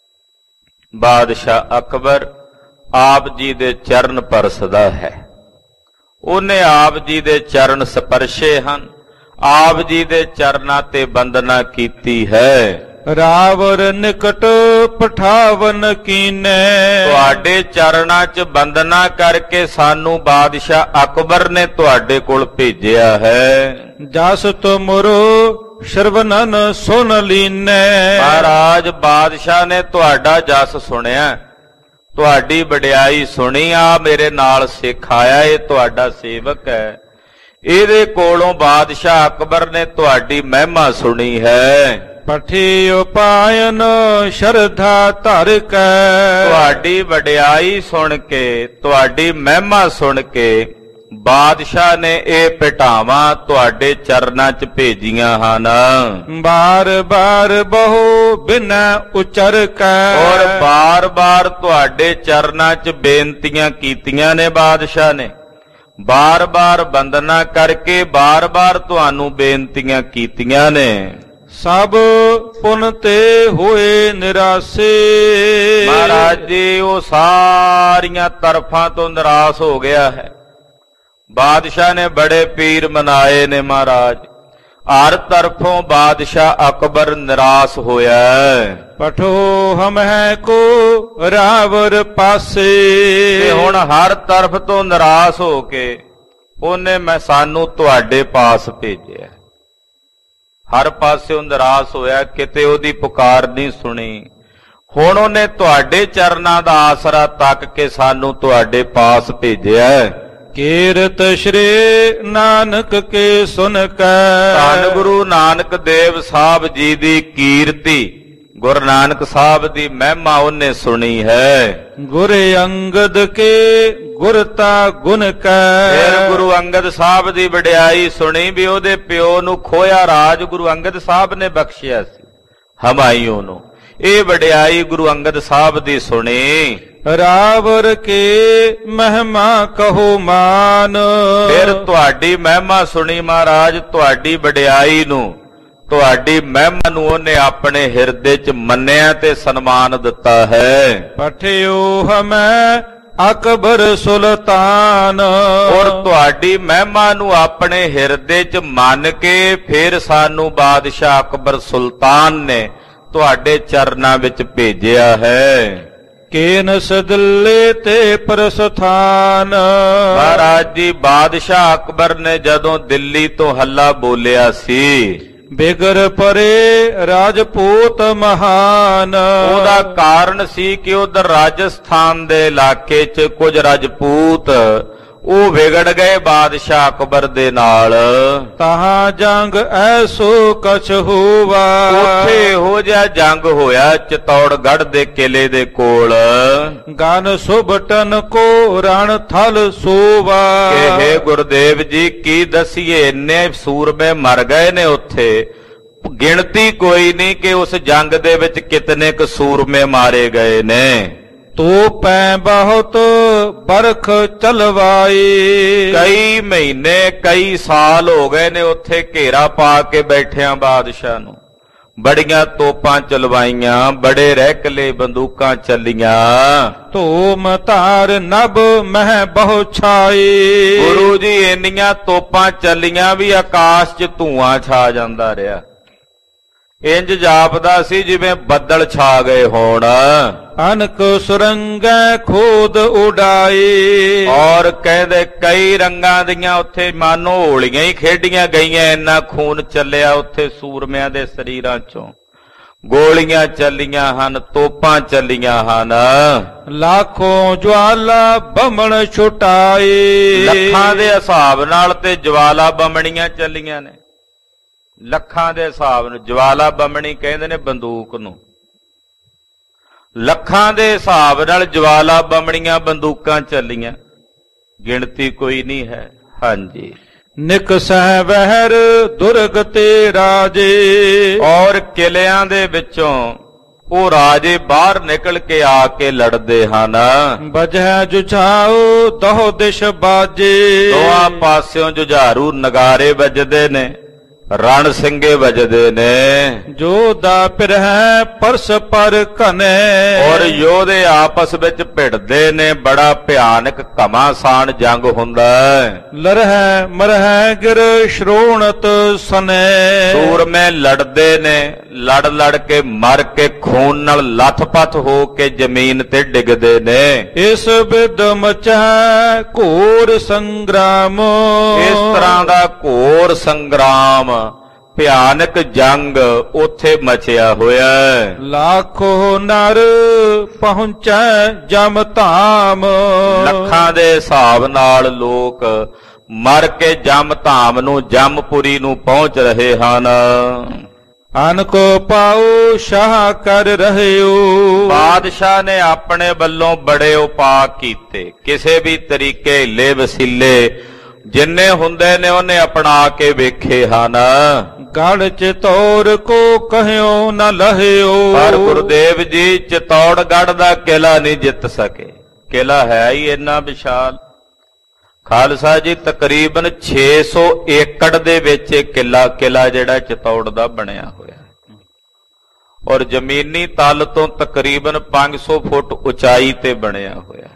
ਬਾਦਸ਼ਾਹ ਅਕਬਰ ਆਪ ਜੀ ਦੇ ਚਰਨ ਪਰਸਦਾ ਹੈ। ਉਹਨੇ ਆਪ ਜੀ ਦੇ ਚਰਨ ਸਪਰਸ਼ੇ ਹਨ, ਆਪ ਜੀ ਦੇ ਚਰਨਾਂ ਤੇ ਬੰਦਨਾ ਕੀਤੀ ਹੈ। ਰਾਵਰ ਨਿਕਟ ਪਠਾਵਨ ਕੀਨੇ। ਤੁਹਾਡੇ ਚਰਨਾਂ 'ਚ ਬੰਦਨਾ ਕਰਕੇ ਸਾਨੂੰ ਬਾਦਸ਼ਾਹ ਅਕਬਰ ਨੇ ਤੁਹਾਡੇ ਕੋਲ ਭੇਜਿਆ ਹੈ। ਜਸ ਤੁਮਰੋ ਸ਼ਰਵਨਨ ਸੁਨ ਲੀਨੇ। ਮਹਾਰਾਜ ਬਾਦਸ਼ਾਹ ਨੇ ਤੁਹਾਡਾ ਜਸ ਸੁਣਿਆ, ਤੁਹਾਡੀ ਵਡਿਆਈ ਸੁਣੀ। ਆ ਮੇਰੇ ਨਾਲ ਸਿੱਖ ਆਇਆ, ਇਹ ਤੁਹਾਡਾ ਸੇਵਕ ਹੈ, ਇਹਦੇ ਕੋਲੋਂ ਬਾਦਸ਼ਾਹ ਅਕਬਰ ਨੇ ਤੁਹਾਡੀ ਮਹਿਮਾ ਸੁਣੀ ਹੈ। ਪਠੀ ਉਪਾਇਨ ਸ਼ਰਧਾ ਧਰ ਕੈ। ਤੁਹਾਡੀ ਵਡਿਆਈ ਸੁਣ ਕੇ, ਤੁਹਾਡੀ ਮਹਿਮਾ ਸੁਣ ਕੇ ਬਾਦਸ਼ਾਹ ਨੇ ਇਹ ਭੇਟਾਵਾਂ ਤੁਹਾਡੇ ਚਰਨਾਂ 'ਚ ਭੇਜੀਆਂ ਹਨ। ਬਾਰ ਬਾਰ ਬਹੁ ਬਿਨਾ ਉਚਰ ਕੈ। ਔਰ ਬਾਰ ਬਾਰ ਤੁਹਾਡੇ ਚਰਨਾਂ 'ਚ ਬੇਨਤੀਆਂ ਕੀਤੀਆਂ ਨੇ ਬਾਦਸ਼ਾਹ ਨੇ, ਬਾਰ ਬਾਰ ਬੰਦਨਾ ਕਰਕੇ ਬਾਰ ਬਾਰ ਤੁਹਾਨੂੰ ਬੇਨਤੀਆਂ ਕੀਤੀਆਂ ਨੇ। ਸਭ ਪੁਨ ਤੇ ਹੋਏ ਨਿਰਾਸੇ। ਮਹਾਰਾਜ ਜੀ ਉਹ ਸਾਰੀਆਂ ਤਰਫਾਂ ਤੋਂ ਨਿਰਾਸ਼ ਹੋ ਗਿਆ ਹੈ। ਬਾਦਸ਼ਾਹ ਨੇ ਬੜੇ ਪੀਰ ਮਨਾਏ ਨੇ ਮਹਾਰਾਜ, ਹਰ ਤਰਫੋਂ ਬਾਦਸ਼ਾਹ ਅਕਬਰ ਨਿਰਾਸ਼ ਹੋਇਆ। ਪਠੋ ਹਮਹਿ ਕੋ ਰਾਵਰ ਪਾਸੇ। ਤੇ ਹੁਣ ਹਰ ਤਰਫ ਤੋਂ ਨਿਰਾਸ਼ ਹੋ ਕੇ ਉਹਨੇ ਮੈਂ ਸਾਨੂੰ ਤੁਹਾਡੇ ਪਾਸ ਭੇਜਿਆ। ਹਰ ਪਾਸਿਓਂ ਨਿਰਾਸ਼ ਹੋਇਆ, ਕਿਤੇ ਉਹਦੀ ਪੁਕਾਰ ਨਹੀਂ ਸੁਣੀ। ਹੁਣ ਉਹਨੇ ਤੁਹਾਡੇ ਚਰਨਾਂ ਦਾ ਆਸਰਾ ਤੱਕ ਕੇ ਸਾਨੂੰ ਤੁਹਾਡੇ ਪਾਸ ਭੇਜਿਆ। ਕੀਰਤ ਸ਼੍ਰੀ ਨਾਨਕ ਕੇ ਸੁਨ ਕੈ। ਧੰਨ ਗੁਰੂ ਨਾਨਕ ਦੇਵ ਸਾਹਿਬ ਜੀ ਦੀ ਕੀਰਤੀ, ਗੁਰੂ ਨਾਨਕ ਸਾਹਿਬ ਦੀ ਮਹਿਮਾ ਉਹਨੇ ਸੁਣੀ ਹੈ। ਗੁਰ ਅੰਗਦ ਕੇ ਗੁਰਤਾ ਗੁਣ ਕੈ। ਫਿਰ ਗੁਰੂ ਅੰਗਦ ਸਾਹਿਬ ਦੀ ਵਡਿਆਈ ਸੁਣੀ ਵੀ ਉਹਦੇ ਪਿਓ ਨੂੰ ਖੋਇਆ ਰਾਜ ਗੁਰੂ ਅੰਗਦ ਸਾਹਿਬ ਨੇ ਬਖਸ਼ਿਆ ਸੀ ਹਮਾਇੂ ਨੂੰ। ਇਹ ਵਡਿਆਈ ਗੁਰੂ ਅੰਗਦ ਸਾਹਿਬ ਦੀ ਸੁਣੀ। ਰਾਵਰ ਕੇ ਮਹਿਮਾ ਕਹੋ ਮਾਨ। ਫਿਰ ਤੁਹਾਡੀ ਮਹਿਮਾ ਸੁਣੀ ਮਹਾਰਾਜ, ਤੁਹਾਡੀ ਵਡਿਆਈ ਨੂੰ, ਤੁਹਾਡੀ ਮਹਿਮਾ ਨੂੰ ਉਹਨੇ ਆਪਣੇ ਹਿਰਦੇ 'ਚ ਮੰਨਿਆ ਤੇ ਸਨਮਾਨ ਦਿੱਤਾ ਹੈ। ਪਠਿਓ ਹਮੈ ਅਕਬਰ ਸੁਲਤਾਨ। ਔਰ ਤੁਹਾਡੀ ਮਹਿਮਾ ਨੂੰ ਆਪਣੇ ਹਿਰਦੇ 'ਚ ਮੰਨ ਕੇ ਫਿਰ ਸਾਨੂੰ ਬਾਦਸ਼ਾਹ ਅਕਬਰ ਸੁਲਤਾਨ ਨੇ ਤੁਹਾਡੇ ਚਰਨਾਂ ਵਿੱਚ ਭੇਜਿਆ ਹੈ। ਕੇਨਸ ਦਿੱਲੇ ਤੇ ਪ੍ਰਸਥਾਨ। ਮਹਾਰਾਜ ਜੀ ਬਾਦਸ਼ਾਹ ਅਕਬਰ ਨੇ ਜਦੋਂ ਦਿੱਲੀ ਤੋਂ ਹੱਲਾ ਬੋਲਿਆ ਸੀ, ਬਿਗਰ ਪਰੇ ਰਾਜਪੂਤ ਮਹਾਨ। ਉਹਦਾ ਕਾਰਨ ਸੀ ਕਿ ਉਧਰ ਰਾਜਸਥਾਨ ਦੇ ਇਲਾਕੇ 'ਚ ਕੁਝ ਰਾਜਪੂਤ ਉਹ ਵਿਗੜ ਗਏ ਬਾਦਸ਼ਾਹ ਅਕਬਰ ਦੇ ਨਾਲ। ਤਹਾਂ ਜੰਗ ਐਸੋ ਕਛ ਹੋਵਾ। ਉੱਥੇ ਇਹੋ ਜਿਹਾ ਜੰਗ ਹੋਇਆ ਚਿਤੌੜਗੜ੍ਹ ਦੇ ਕਿਲੇ ਦੇ ਕੋਲ। ਗਨ ਸੁਭਟਨ ਕੋ ਰਣ ਥਲ ਸੋਵਾ। ਇਹ ਗੁਰਦੇਵ ਜੀ ਕੀ ਦਸੀਏ, ਇੰਨੇ ਸੂਰਮੇ ਮਰ ਗਏ ਨੇ ਉੱਥੇ, ਗਿਣਤੀ ਕੋਈ ਨਹੀਂ ਕਿ ਉਸ ਜੰਗ ਦੇ ਵਿੱਚ ਕਿਤਨੇ ਕੁ ਸੂਰਮੇ ਮਾਰੇ ਗਏ ਨੇ। ਤੋ ਪੈ ਬਹੁਤ ਬਰਖ ਚਲਵਾਈ। ਕਈ ਮਹੀਨੇ ਕਈ ਸਾਲ ਹੋ ਗਏ ਨੇ ਉੱਥੇ ਘੇਰਾ ਪਾ ਕੇ ਬੈਠਿਆਂ ਬਾਦਸ਼ਾਹ ਨੂੰ। ਬੜੀਆਂ ਤੋਪਾਂ ਚਲਵਾਈਆਂ, ਬੜੇ ਰਹਿਕਲੇ ਬੰਦੂਕਾਂ ਚੱਲੀਆਂ। ਧੂਮ ਧਾਰ ਨਭ ਮਹਿ ਬਹੁ ਛਾਈ। ਗੁਰੂ ਜੀ ਇੰਨੀਆਂ ਤੋਪਾਂ ਚੱਲੀਆਂ ਵੀ ਆਕਾਸ਼ 'ਚ ਧੂਆਂ ਛਾ ਜਾਂਦਾ ਰਿਹਾ। ਇੰਜ ਜਾਪਦਾ ਸੀ ਜਿਵੇਂ ਬੱਦਲ ਛਾ ਗਏ ਹੋਣ। ਅਨਕ ਸੁਰੰਗੈ ਖੋਦ ਉਡਾਈ। ਔਰ ਕਹਿੰਦੇ ਕਈ ਰੰਗਾਂ ਦੀਆਂ ਉੱਥੇ ਮਾਨੋ ਹੋਲੀਆਂ ਹੀ ਖੇਡੀਆਂ ਗਈਆਂ, ਇੰਨਾ ਖੂਨ ਚੱਲਿਆ ਉੱਥੇ ਸੂਰਮਿਆਂ ਦੇ ਸਰੀਰਾਂ 'ਚੋਂ। ਗੋਲੀਆਂ ਚੱਲੀਆਂ ਹਨ, ਤੋਪਾਂ ਚੱਲੀਆਂ ਹਨ। ਲੱਖੋਂ ਜਵਾਲਾ ਬਮਣ ਛੁਟਾਈ। ਲੱਖਾਂ ਦੇ ਹਿਸਾਬ ਨਾਲ ਤੇ ਜਵਾਲਾ ਬਮਣੀਆਂ ਚੱਲੀਆਂ ਨੇ। ਲੱਖਾਂ ਦੇ ਹਿਸਾਬ ਨਾਲ ਜਵਾਲਾ ਬਮਣੀ ਕਹਿੰਦੇ ਨੇ ਬੰਦੂਕ ਨੂੰ। ਲੱਖਾਂ ਦੇ ਹਿਸਾਬ ਨਾਲ ਜਵਾਲਾ ਬੰਮਣੀਆਂ ਬੰਦੂਕਾਂ ਚੱਲੀਆਂ, ਗਿਣਤੀ ਕੋਈ ਨਹੀਂ ਹੈ। ਹਾਂਜੀ। ਨਿਕਸੈ ਵਹਿਰ ਦੁਰਗ ਤੇ ਰਾਜੇ, ਔਰ ਕਿਲਿਆਂ ਦੇ ਵਿੱਚੋਂ ਉਹ ਰਾਜੇ ਬਾਹਰ ਨਿਕਲ ਕੇ ਆ ਕੇ ਲੜਦੇ ਹਨ। ਬਜੈ ਜੁਝਾਉ ਦਹੁ ਦਿਸ਼ ਬਾਜੇ, ਦੋਹਾਂ ਪਾਸਿਓਂ ਜੁਝਾਰੂ ਨਗਾਰੇ ਵੱਜਦੇ ਨੇ, ਰਣ ਸਿੰਘੇ ਵੱਜਦੇ ਨੇ। ਜੋਧਾ ਪਿਰਹਿ ਪਰਸਪਰ ਘਨੇ, ਔਰ ਯੋਧੇ ਆਪਸ ਵਿੱਚ ਭਿੜਦੇ ਨੇ, ਬੜਾ ਭਿਆਨਕ ਘਮਾਸਾਨ ਜੰਗ ਹੁੰਦਾ ਹੈ। ਲਰਹਿ ਮਰਹਿ ਗਿਰ ਸ਼੍ਰੋਣਤ ਸਨੇ, ਸੂਰਮੇ ਲੜਦੇ ਨੇ, ਲੜ ਲੜ ਕੇ ਮਰ ਕੇ ਖੂਨ ਨਾਲ ਲੱਥ-ਪੱਥ ਹੋ ਕੇ ਜ਼ਮੀਨ ਤੇ ਡਿੱਗਦੇ ਨੇ। ਇਸ ਬਿਦ ਮਚੈ ਘੋਰ ਸੰਗਰਾਮ, ਇਸ ਤਰ੍ਹਾਂ ਦਾ ਘੋਰ ਸੰਗਰਾਮ, ਭਿਆਨਕ ਜੰਗ ਉੱਥੇ ਮਚਿਆ ਹੋਇਆ ਹੈ। ਲੱਖੋ ਨਰ ਪਹੁੰਚੈ ਜਮ ਧਾਮ, ਲੱਖਾਂ ਦੇ ਹਿਸਾਬ ਨਾਲ ਲੋਕ ਮਰ ਕੇ ਜਮ ਧਾਮ ਨੂੰ, ਜਮਪੁਰੀ ਨੂੰ ਪਹੁੰਚ ਰਹੇ ਹਨ। ਅਨਕੋ ਪਾਉ ਸ਼ਾਹ ਕਰ ਰਹਿਓ, ਬਾਦਸ਼ਾਹ ਨੇ ਆਪਣੇ ਵੱਲੋਂ ਬੜੇ ਉਪਾਅ ਕੀਤੇ, ਕਿਸੇ ਵੀ ਤਰੀਕੇ ਹਿੱਲੇ ਵਸੀਲੇ ਜਿੰਨੇ ਹੁੰਦੇ ਨੇ ਉਹਨੇ ਅਪਣਾ ਕੇ ਵੇਖੇ ਹਨ। ਗੜ ਚਿਤੌੜ ਕੋ ਕਹਿਓ ਨਾ ਲਹਿਓ, ਪਰ ਗੁਰਦੇਵ ਜੀ ਚਿਤੌੜਗੜ੍ਹ ਦਾ ਕਿਲਾ ਨਹੀਂ ਜਿੱਤ ਸਕੇ। ਕਿਲਾ ਹੈ ਹੀ ਇੰਨਾ ਵਿਸ਼ਾਲ। ਖਾਲਸਾ ਜੀ ਤਕਰੀਬਨ ਛੇ ਸੌ ਏਕੜ ਦੇ ਵਿੱਚ ਇਹ ਕਿਲਾ ਕਿਲਾ ਜਿਹੜਾ ਚਿਤੌੜ ਦਾ ਬਣਿਆ ਹੋਇਆ, ਔਰ ਜ਼ਮੀਨੀ ਤਲ ਤੋਂ ਤਕਰੀਬਨ ਪੰਜ ਸੌ ਫੁੱਟ ਉਚਾਈ ਤੇ ਬਣਿਆ ਹੋਇਆ,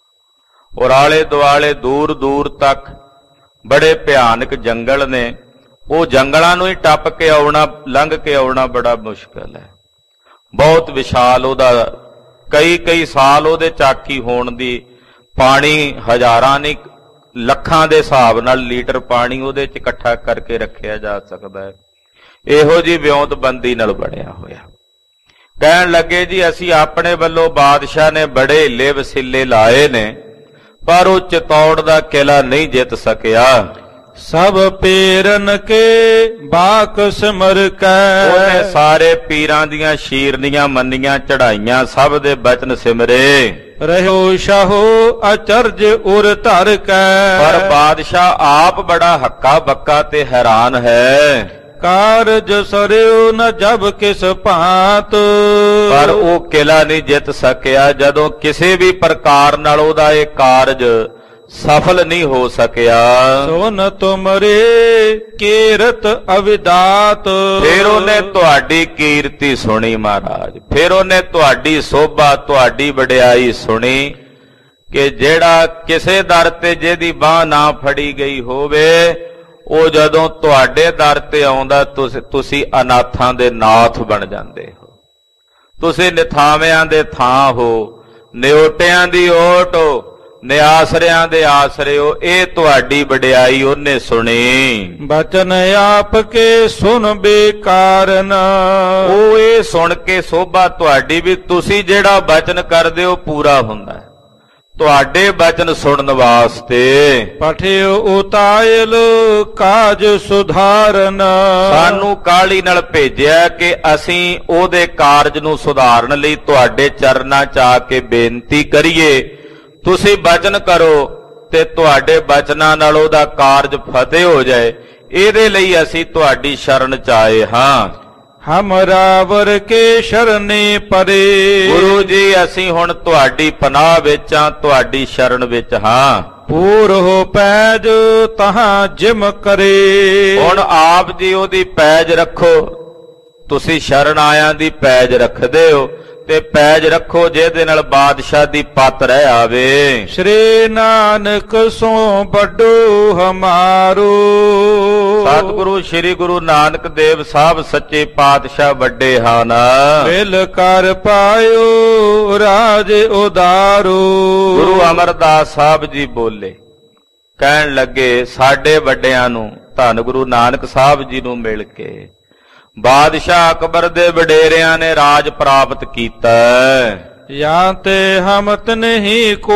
ਔਰ ਆਲੇ ਦੁਆਲੇ ਦੂਰ ਦੂਰ ਤੱਕ ਬੜੇ ਭਿਆਨਕ ਜੰਗਲ ਨੇ। ਉਹ ਜੰਗਲਾਂ ਨੂੰ ਹੀ ਟੱਪ ਕੇ ਆਉਣਾ, ਲੰਘ ਕੇ ਆਉਣਾ ਬੜਾ ਮੁਸ਼ਕਲ ਹੈ। ਬਹੁਤ ਵਿਸ਼ਾਲ ਉਹਦਾ, ਕਈ ਕਈ ਸਾਲ ਉਹਦੇ ਚਾਕੀ ਹੋਣ ਦੀ, ਪਾਣੀ ਹਜ਼ਾਰਾਂ ਨਹੀਂ ਲੱਖਾਂ ਦੇ ਹਿਸਾਬ ਨਾਲ ਲੀਟਰ ਪਾਣੀ ਉਹਦੇ 'ਚ ਇਕੱਠਾ ਕਰਕੇ ਰੱਖਿਆ ਜਾ ਸਕਦਾ ਹੈ। ਇਹੋ ਜਿਹੀ ਵਿਉਂਤਬੰਦੀ ਨਾਲ ਬਣਿਆ ਹੋਇਆ। ਕਹਿਣ ਲੱਗੇ ਜੀ ਅਸੀਂ ਆਪਣੇ ਵੱਲੋਂ ਬਾਦਸ਼ਾਹ ਨੇ ਬੜੇ ਹਿੱਲੇ ਵਸੀਲੇ ਲਾਏ ਨੇ, ਪਰ ਉਹ ਚਿਤੌੜ ਦਾ ਕਿਲਾ ਨਹੀਂ ਜਿੱਤ ਸਕਿਆ। ਸਭ ਪੀਰਨ ਕੇ ਬਾਕ ਸਿਮਰ ਕੈ, ਉਹਨੇ ਸਾਰੇ ਪੀਰਾਂ ਦੀਆਂ ਸ਼ੀਰਨੀਆਂ ਮੰਨੀਆਂ ਚੜਾਈਆਂ, ਸਭ ਦੇ ਬਚਨ ਸਿਮਰੇ। ਰਹਿਓ ਸ਼ਾਹੋ ਅਚਰਜ ਉਰ ਧਰ ਕੈ, ਪਰ ਬਾਦਸ਼ਾਹ ਆਪ ਬੜਾ ਹੱਕਾ ਬੱਕਾ ਤੇ ਹੈਰਾਨ ਹੈ। ਕਾਰਜ ਸਰਿਓ ਨ ਜਬ ਕਿਸ ਭਾਂਤ, ਪਰ ਉਹ ਕਿਲਾ ਨਹੀਂ ਜਿੱਤ ਸਕਿਆ ਜਦੋਂ ਕਿਸੇ ਵੀ ਪ੍ਰਕਾਰ ਨਾਲ ਉਹਦਾ ਇਹ ਕਾਰਜ ਸਫਲ ਨਹੀਂ ਹੋ ਸਕਿਆ। ਸੋਨ ਤੁਮਰੇ ਕੀਰਤ ਅਵਿਦਾਤ, ਫਿਰ ਉਹਨੇ ਤੁਹਾਡੀ ਕੀਰਤੀ ਸੁਣੀ ਮਹਾਰਾਜ, ਫਿਰ ਉਹਨੇ ਤੁਹਾਡੀ ਸੋਭਾ, ਤੁਹਾਡੀ ਵਡਿਆਈ ਸੁਣੀ ਕਿ ਜਿਹੜਾ ਕਿਸੇ ਦਰ ਤੇ ਜਿਹਦੀ ਬਾਹ ਨਾ ਫੜੀ ਗਈ ਹੋਵੇ, ਉਹ ਜਦੋਂ ਤੁਹਾਡੇ ਦਰ ਤੇ ਆਉਂਦਾ ਤੁਸੀਂ ਅਨਾਥਾਂ ਦੇ ਨਾਥ ਬਣ ਜਾਂਦੇ ਹੋ, ਤੁਸੀਂ ਨਿਥਾਵਿਆਂ ਦੇ ਥਾਂ ਹੋ, ਨਿਓਟਿਆਂ ਦੀ ਓਟ ਹੋ, ਨਿਆਸਰਿਆਂ ਦੇ ਆਸਰੇ ਹੋ। ਇਹ ਤੁਹਾਡੀ ਵਡਿਆਈ ਉਹਨੇ ਸੁਣੀ। ਬਚਨ ਆਪ ਕੇ ਸੁਣ ਬੇਕਾਰਨ, ਉਹ ਇਹ ਸੁਣ ਕੇ ਸੋਭਾ ਤੁਹਾਡੀ ਵੀ, ਤੁਸੀਂ ਜਿਹੜਾ ਬਚਨ ਕਰਦੇ ਹੋ ਪੂਰਾ ਹੁੰਦਾ ਹੈ, ਤੁਹਾਡੇ ਬਚਨ ਸੁਣਨ ਵਾਸਤੇ। ਪਠਿਓ ਉਤਾਇਲ ਕਾਜ ਸੁਧਾਰਨ, ਸਾਨੂੰ ਕਾਹਲੀ ਨਾਲ ਭੇਜਿਆ ਕਿ ਅਸੀਂ ਉਹਦੇ ਕਾਰਜ ਨੂੰ ਸੁਧਾਰਨ ਲਈ ਤੁਹਾਡੇ ਚਰਨਾਂ 'ਚ ਆ ਕੇ ਬੇਨਤੀ ਕਰੀਏ। ਤੁਸੀਂ ਬਚਨ ਕਰੋ ਤੇ ਤੁਹਾਡੇ ਬਚਨਾਂ ਨਾਲ ਉਹਦਾ ਕਾਰਜ ਫਤਿਹ ਹੋ ਜਾਏ, ਇਹਦੇ ਲਈ ਅਸੀਂ ਤੁਹਾਡੀ ਸ਼ਰਨ 'ਚ ਆਏ ਹਾਂ। ਹਮਰਾ ਵਰ ਕੇ ਸ਼ਰਨੇ ਪਰੇ, ਗੁਰੂ ਜੀ ਅਸੀਂ ਹੁਣ ਤੁਹਾਡੀ ਪਨਾਹ ਵਿੱਚ ਹਾਂ, ਤੁਹਾਡੀ ਸ਼ਰਨ ਵਿੱਚ ਹਾਂ। ਪੂਰੋ ਪੈਜ ਤਹਾਂ ਜਿਮ ਕਰੇ, ਹੁਣ ਆਪ ਜੀ ਉਹਦੀ ਪੈਜ ਰੱਖੋ। ਤੁਸੀਂ ਸ਼ਰਨ ਆਇਆਂ ਦੀ ਪੈਜ ਰੱਖਦੇ ਹੋ ਤੇ ਪੈਜ ਰੱਖੋ ਜਿਹਦੇ ਨਾਲ ਬਾਦਸ਼ਾਹ ਦੀ ਪਤ ਰਹਿ ਆਵੇ। ਸ਼੍ਰੀ ਨਾਨਕ ਸੋ ਵੱਡੋ ਹਮਾਰੋ, ਸਤਿਗੁਰੂ ਸ਼੍ਰੀ ਗੁਰੂ ਨਾਨਕ ਦੇਵ ਸਾਹਿਬ ਸੱਚੇ ਪਾਤਸ਼ਾਹ ਵੱਡੇ ਹਨ। ਮਿਲ ਕਰ ਪਾਇਓ ਰਾਜ ਉਦਾਰੋ, ਗੁਰੂ ਅਮਰਦਾਸ ਸਾਹਿਬ ਜੀ ਬੋਲੇ, ਕਹਿਣ ਲੱਗੇ ਸਾਡੇ ਵੱਡਿਆਂ ਨੂੰ, ਧੰਨ ਗੁਰੂ ਨਾਨਕ ਸਾਹਿਬ ਜੀ ਨੂੰ ਮਿਲ ਕੇ ਬਾਦਸ਼ਾਹ ਅਕਬਰ ਦੇ ਵਡੇਰਿਆਂ ਨੇ ਰਾਜ ਪ੍ਰਾਪਤ ਕੀਤਾ। ਜਾਂ ਤੇ ਹਮਤ ਨਹੀਂ ਕੋ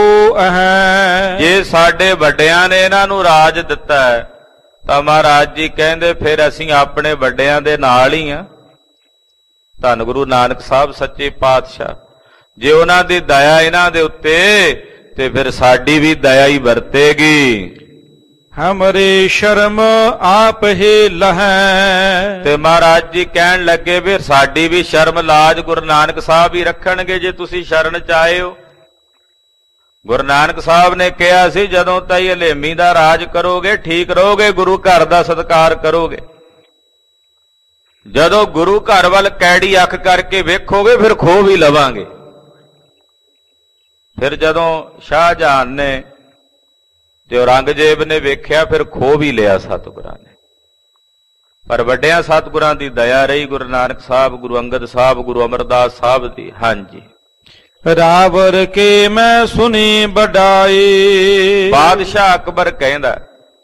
ਹੈ, ਜੇ ਸਾਡੇ ਵੱਡਿਆਂ ਨੇ ਇਹਨਾਂ ਨੂੰ ਰਾਜ ਦਿੱਤਾ ਤਾਂ ਮਹਾਰਾਜ ਜੀ ਕਹਿੰਦੇ ਫਿਰ ਅਸੀਂ ਆਪਣੇ ਵੱਡਿਆਂ ਦੇ ਨਾਲ ਹੀ ਆ। ਧੰਨ ਗੁਰੂ ਨਾਨਕ ਸਾਹਿਬ ਸੱਚੇ ਪਾਤਸ਼ਾਹ ਜੇ ਉਹਨਾਂ ਦੀ ਦਇਆ ਇਹਨਾਂ ਦੇ ਉੱਤੇ ਤੇ ਫਿਰ ਸਾਡੀ ਵੀ ਦਇਆ ਹੀ ਵਰਤੇਗੀ। ਹਮਰੇ ਸ਼ਰਮ ਆਪ ਹੀ ਲਹੈ। ਤੇ ਮਹਾਰਾਜ ਜੀ ਕਹਿਣ ਲੱਗੇ ਵੀ ਸਾਡੀ ਵੀ ਸ਼ਰਮ ਲਾਜ ਗੁਰੂ ਨਾਨਕ ਸਾਹਿਬ ਹੀ ਰੱਖਣਗੇ ਜੇ ਤੁਸੀਂ ਸ਼ਰਨ ਚ ਆਏ ਹੋ। ਗੁਰੂ ਨਾਨਕ ਸਾਹਿਬ ਨੇ ਕਿਹਾ ਸੀ ਜਦੋਂ ਤਾਈ ਹਲੇਮੀ ਦਾ ਰਾਜ ਕਰੋਗੇ ਠੀਕ ਰਹੋਗੇ, ਗੁਰੂ ਘਰ ਦਾ ਸਤਿਕਾਰ ਕਰੋਗੇ। ਜਦੋਂ ਗੁਰੂ ਘਰ ਵੱਲ ਕੈੜੀ ਅੱਖ ਕਰਕੇ ਵੇਖੋਗੇ ਫਿਰ ਖੋਹ ਵੀ ਲਵਾਂਗੇ। ਫਿਰ ਜਦੋਂ ਸ਼ਾਹਜਹਾਨ ਨੇ ਤੇ ਔਰੰਗਜ਼ੇਬ ਨੇ ਵੇਖਿਆ ਫਿਰ ਖੋਹ ਵੀ ਲਿਆ ਸਤਿਗੁਰਾਂ ਨੇ। ਪਰ ਵੱਡਿਆਂ ਸਤਿਗੁਰਾਂ ਦੀ ਦਇਆ ਰਹੀ, ਗੁਰੂ ਨਾਨਕ ਸਾਹਿਬ, ਗੁਰੂ ਅੰਗਦ ਸਾਹਿਬ, ਗੁਰੂ ਅਮਰਦਾਸ ਸਾਹਿਬ ਦੀ। ਹਾਂਜੀ, ਰਾਵਰ ਕੇ ਮੈਂ ਸੁਣੀ ਵਡਾਈ। ਬਾਦਸ਼ਾਹ ਅਕਬਰ ਕਹਿੰਦਾ,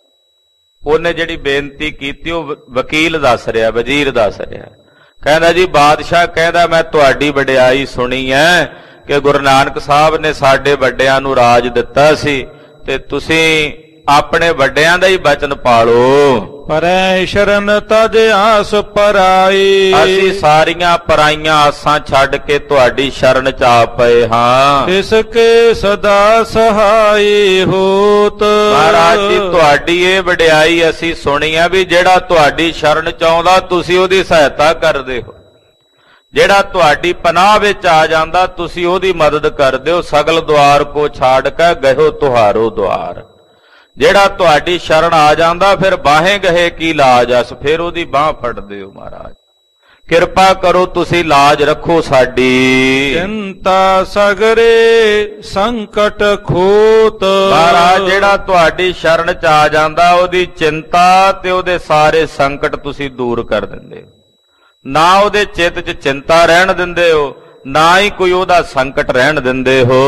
ਉਹਨੇ ਜਿਹੜੀ ਬੇਨਤੀ ਕੀਤੀ ਉਹ ਵਕੀਲ ਦੱਸ ਰਿਹਾ, ਵਜ਼ੀਰ ਦੱਸ ਰਿਹਾ। ਕਹਿੰਦਾ ਜੀ ਬਾਦਸ਼ਾਹ ਕਹਿੰਦਾ ਮੈਂ ਤੁਹਾਡੀ ਵਡਿਆਈ ਸੁਣੀ ਹੈ ਕਿ ਗੁਰੂ ਨਾਨਕ ਸਾਹਿਬ ਨੇ ਸਾਡੇ ਵੱਡਿਆਂ ਨੂੰ ਰਾਜ ਦਿੱਤਾ ਸੀ ਤੇ ਤੁਸੀਂ ਆਪਣੇ ਵੱਡਿਆਂ ਦਾ ਹੀ ਬਚਨ ਪਾਲੋ। ਪਰੈ ਸ਼ਰਨ ਤਜ ਆਸ ਪਰਾਈ। ਅਸੀਂ ਸਾਰੀਆਂ ਪਰਾਈਆਂ ਆਸਾਂ ਛੱਡ ਕੇ ਤੁਹਾਡੀ ਸ਼ਰਨ ਚ ਆ ਪਏ ਹਾਂ। ਇਸ ਕੇ ਸਦਾ ਸਹਾਈ ਹੋਤ। ਮਹਾਰਾਜ ਜੀ ਤੁਹਾਡੀ ਇਹ ਵਡਿਆਈ ਅਸੀਂ ਸੁਣੀ ਆ ਵੀ ਜਿਹੜਾ ਤੁਹਾਡੀ ਸ਼ਰਨ ਚ ਆਉਂਦਾ ਤੁਸੀਂ ਉਹਦੀ ਸਹਾਇਤਾ ਕਰਦੇ ਹੋ। ਜਿਹੜਾ ਤੁਹਾਡੀ ਪਨਾਹ ਵਿੱਚ ਆ ਜਾਂਦਾ ਤੁਸੀਂ ਉਹਦੀ ਮਦਦ ਕਰਦੇ ਹੋ। ਸਗਲ ਦੁਆਰ ਕੋ ਛਾੜ ਕੇ ਗਇਓ ਤੁਹਾਰੋ ਦੁਆਰ। ਜਿਹੜਾ ਤੁਹਾਡੀ ਸ਼ਰਨ ਆ ਜਾਂਦਾ ਫਿਰ ਬਾਹੇ ਗਏ ਕੀ ਲਾਜ ਅਸ, ਫਿਰ ਉਹਦੀ ਬਾਹ ਫੜਦੇ ਹੋ। ਮਹਾਰਾਜ ਕਿਰਪਾ ਕਰੋ ਤੁਸੀਂ ਲਾਜ ਰੱਖੋ ਸਾਡੀ। ਚਿੰਤਾ ਸਗਰੇ ਸੰਕਟ ਖੋਤ। ਮਹਾਰਾਜ ਜਿਹੜਾ ਤੁਹਾਡੀ ਸ਼ਰਨ ਚ ਆ ਜਾਂਦਾ ਉਹਦੀ ਚਿੰਤਾ ਤੇ ਉਹਦੇ ਸਾਰੇ ਸੰਕਟ ਤੁਸੀਂ ਦੂਰ ਕਰ ਦਿੰਦੇ ਹੋ। ਨਾ ਉਹਦੇ ਚਿੱਤ ਚ ਚਿੰਤਾ ਰਹਿਣ ਦਿੰਦੇ ਹੋ, ਨਾ ਹੀ ਕੋਈ ਉਹਦਾ ਸੰਕਟ ਰਹਿਣ ਦਿੰਦੇ ਹੋ।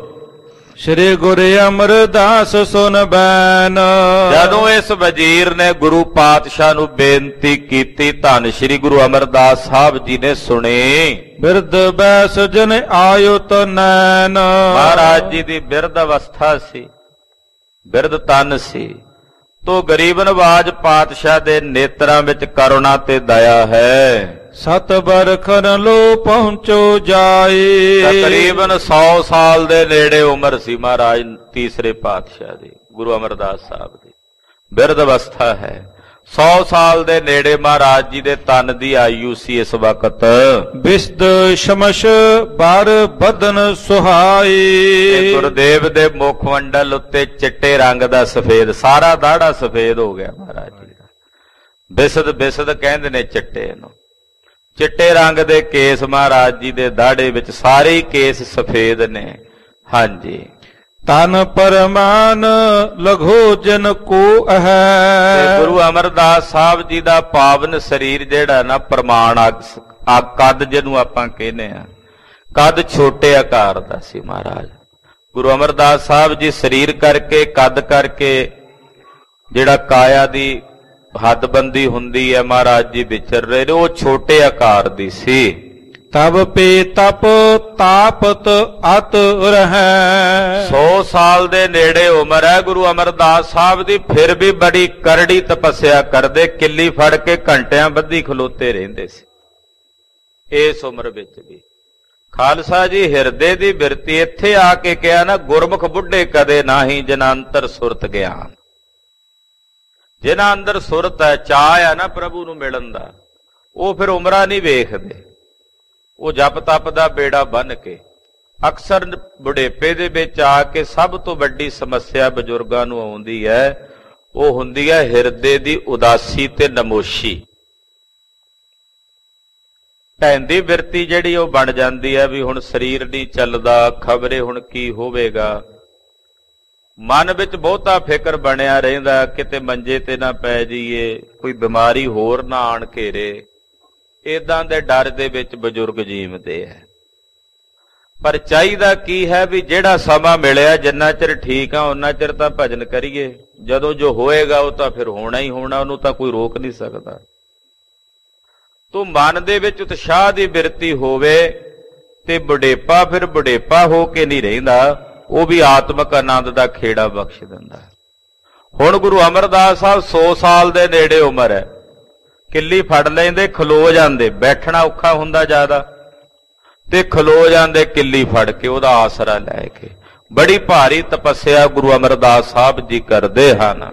ਸ੍ਰੀ ਗੁਰੂ ਅਮਰਦਾਸ ਸੁਨ ਬੈਨ। ਜਦੋਂ ਇਸ ਵਜ਼ੀਰ ਨੇ ਗੁਰੂ ਪਾਤਸ਼ਾਹ ਨੂੰ ਬੇਨਤੀ ਕੀਤੀ, ਧੰਨ ਸ੍ਰੀ ਗੁਰੂ ਅਮਰਦਾਸ ਸਾਹਿਬ ਜੀ ਨੇ ਸੁਣੀ। ਬਿਰਧ ਬੈਸ ਜਨ ਆਇਓ ਤਨੈਨ। ਮਹਾਰਾਜ ਜੀ ਦੀ ਬਿਰਧ ਅਵਸਥਾ ਸੀ, ਬਿਰਧ ਤਨ ਸੀ। ਤੋ ਗਰੀਬ ਨਵਾਜ ਪਾਤਸ਼ਾਹ ਦੇ ਨੇਤਰਾਂ ਵਿੱਚ ਕਰੁਣਾ ਤੇ ਦਇਆ ਹੈ। ਸਤ ਬਰਖਨ ਲੋ ਪਹੁੰਚੋ ਜਾਏ। ਤਕਰੀਬਨ ਸੌ ਸਾਲ ਦੇ ਨੇੜੇ ਉਮਰ ਸੀ ਮਹਾਰਾਜ ਤੀਸਰੇ ਪਾਤਸ਼ਾਹ ਦੀ, ਗੁਰੂ ਅਮਰਦਾਸ ਸਾਹਿਬ ਦੀ। ਬਿਰਧ ਅਵਸਥਾ ਹੈ, ਸੌ ਸਾਲ ਦੇ ਨੇੜੇ ਮਹਾਰਾਜ ਜੀ ਦੇ ਤਨ ਦੀ ਆਯੂ ਸੀ ਇਸ ਵਕਤ। ਬਿਸਦ ਸ਼ਮਸ਼ ਬਰ ਬਦਨ ਸੁਹਾਈ। ਗੁਰਦੇਵ ਦੇ ਮੁਖ ਮੰਡਲ ਉੱਤੇ ਚਿੱਟੇ ਰੰਗ ਦਾ ਸਫੇਦ, ਸਾਰਾ ਦਾੜਾ ਸਫੇਦ ਹੋ ਗਿਆ ਮਹਾਰਾਜ ਜੀ ਦਾ। ਬਿਸਦ ਬਿਸਦ ਕਹਿੰਦੇ ਨੇ ਚਿੱਟੇ ਨੂੰ। ਚਿੱਟੇ ਰੰਗ ਦੇ ਕੇਸ ਮਹਾਰਾਜ ਜੀ ਦੇ ਦਾੜੇ ਵਿੱਚ, ਸਾਰੇ ਹੀ ਕੇਸ ਸਫੇਦ ਨੇ। ਹਾਂਜੀ, ਤਨ ਪਰਮਾਨ ਲਘੋ ਜਨ ਕੋ ਹੈ। ਗੁਰੂ ਅਮਰਦਾਸ ਸਾਹਿਬ ਜੀ ਦਾ ਪਾਵਨ ਸਰੀਰ ਜਿਹੜਾ ਨਾ ਪ੍ਰਮਾਣ ਆ ਕੱਦ ਜਿਹਨੂੰ ਆਪਾਂ ਕਹਿੰਦੇ ਆ, ਕੱਦ ਛੋਟੇ ਆਕਾਰ ਦਾ ਸੀ ਮਹਾਰਾਜ। ਗੁਰੂ ਅਮਰਦਾਸ ਸਾਹਿਬ ਜੀ ਸਰੀਰ ਕਰਕੇ, ਕੱਦ ਕਰਕੇ, ਜਿਹੜਾ ਕਾਇਆ ਦੀ ਹੱਦਬੰਦੀ ਹੁੰਦੀ ਹੈ ਮਹਾਰਾਜ ਜੀ ਵਿਚਰ ਰਹੇ ਨੇ, ਉਹ ਛੋਟੇ ਆਕਾਰ ਦੀ ਸੀ। ਤਬ ਪੇ ਤਪ ਤਾਪਤ ਅਤ ਰਹਿ। ਸੌ ਸਾਲ ਦੇ ਨੇੜੇ ਉਮਰ ਹੈ ਗੁਰੂ ਅਮਰਦਾਸ ਸਾਹਿਬ ਦੀ, ਫਿਰ ਵੀ ਬੜੀ ਕਰੜੀ ਤਪੱਸਿਆ ਕਰਦੇ। ਕਿੱਲੀ ਫੜ ਕੇ ਘੰਟਿਆਂ ਬੱਧੀ ਖਲੋਤੇ ਰਹਿੰਦੇ ਸੀ ਇਸ ਉਮਰ ਵਿੱਚ ਵੀ। ਖਾਲਸਾ ਜੀ ਹਿਰਦੇ ਦੀ ਬਿਰਤੀ ਇੱਥੇ ਆ ਕੇ ਕਿਹਾ ਨਾ, ਗੁਰਮੁਖ ਬੁੱਢੇ ਕਦੇ ਨਾਹੀ ਜਿਨ੍ਹਾਂ ਅੰਤਰ ਸੁਰਤ ਗਿਆਨ। ਜਿਨ੍ਹਾਂ ਅੰਦਰ ਸੁਰਤ ਹੈ, ਚਾਅ ਹੈ ਨਾ ਪ੍ਰਭੂ ਨੂੰ ਮਿਲਣ ਦਾ, ਉਹ ਫਿਰ ਉਮਰਾਂ ਨਹੀਂ ਵੇਖਦੇ। ਉਹ ਜਪ ਤਪ ਦਾ ਬੇੜਾ ਬੰਨ ਕੇ ਅਕਸਰ ਬੁਢੇਪੇ ਦੇ ਵਿੱਚ ਆ ਕੇ ਸਭ ਤੋਂ ਵੱਡੀ ਸਮੱਸਿਆ ਬਜ਼ੁਰਗਾਂ ਨੂੰ ਆਉਂਦੀ ਹੈ, ਉਹ ਹੁੰਦੀ ਹੈ ਹਿਰਦੇ ਦੀ ਉਦਾਸੀ ਤੇ ਨਮੋਸ਼ੀ। ਢਹਿੰਦੀ ਬਿਰਤੀ ਜਿਹੜੀ ਉਹ ਬਣ ਜਾਂਦੀ ਹੈ ਵੀ ਹੁਣ ਸਰੀਰ ਨਹੀਂ ਚੱਲਦਾ, ਖਬਰੇ ਹੁਣ ਕੀ ਹੋਵੇਗਾ। ਮਨ ਵਿੱਚ ਬਹੁਤਾ ਫਿਕਰ ਬਣਿਆ ਰਹਿੰਦਾ, ਕਿਤੇ ਮੰਜੇ ਤੇ ਨਾ ਪੈ ਜਾਈਏ, ਕੋਈ ਬਿਮਾਰੀ ਹੋਰ ਨਾ ਆਣ ਘੇਰੇ। ਏਦਾਂ ਦੇ ਡਰ ਦੇ ਵਿੱਚ ਬਜ਼ੁਰਗ ਜੀਵਦੇ ਹੈ। ਪਰ ਚਾਹੀਦਾ ਕੀ ਹੈ ਵੀ ਜਿਹੜਾ ਸਮਾਂ ਮਿਲਿਆ, ਜਿੰਨਾ ਚਿਰ ਠੀਕ ਆ ਉਹਨਾਂ ਚਿਰ ਤਾਂ ਭਜਨ ਕਰੀਏ। ਜਦੋਂ ਜੋ ਹੋਏਗਾ ਉਹ ਤਾਂ ਫਿਰ ਹੋਣਾ ਹੀ ਹੋਣਾ, ਉਹਨੂੰ ਤਾਂ ਕੋਈ ਰੋਕ ਨਹੀਂ ਸਕਦਾ। ਤੂੰ ਮਨ ਦੇ ਵਿੱਚ ਉਤਸ਼ਾਹ ਦੀ ਬਿਰਤੀ ਹੋਵੇ ਤੇ ਬੁਢੇਪਾ ਫਿਰ ਬੁਢੇਪਾ ਹੋ ਕੇ ਨਹੀਂ ਰਹਿੰਦਾ, ਉਹ ਵੀ ਆਤਮਿਕ ਆਨੰਦ ਦਾ ਖੇੜਾ ਬਖਸ਼ ਦਿੰਦਾ। ਹੁਣ ਗੁਰੂ ਅਮਰਦਾਸ ਸਾਹਿਬ ਸੌ ਸਾਲ ਦੇ ਨੇੜੇ ਉਮਰ ਹੈ, ਕਿੱਲੀ ਫੜ ਲੈਂਦੇ, ਖਲੋ ਜਾਂਦੇ, ਬੈਠਣਾ ਔਖਾ ਹੁੰਦਾ ਜ਼ਿਆਦਾ। ਤੇ ਖਲੋ ਜਾਂਦੇ ਕਿੱਲੀ ਫੜ ਕੇ, ਉਹਦਾ ਆਸਰਾ ਲੈ ਕੇ। ਬੜੀ ਭਾਰੀ ਤਪੱਸਿਆ ਗੁਰੂ ਅਮਰਦਾਸ ਸਾਹਿਬ ਜੀ ਕਰਦੇ ਹਨ।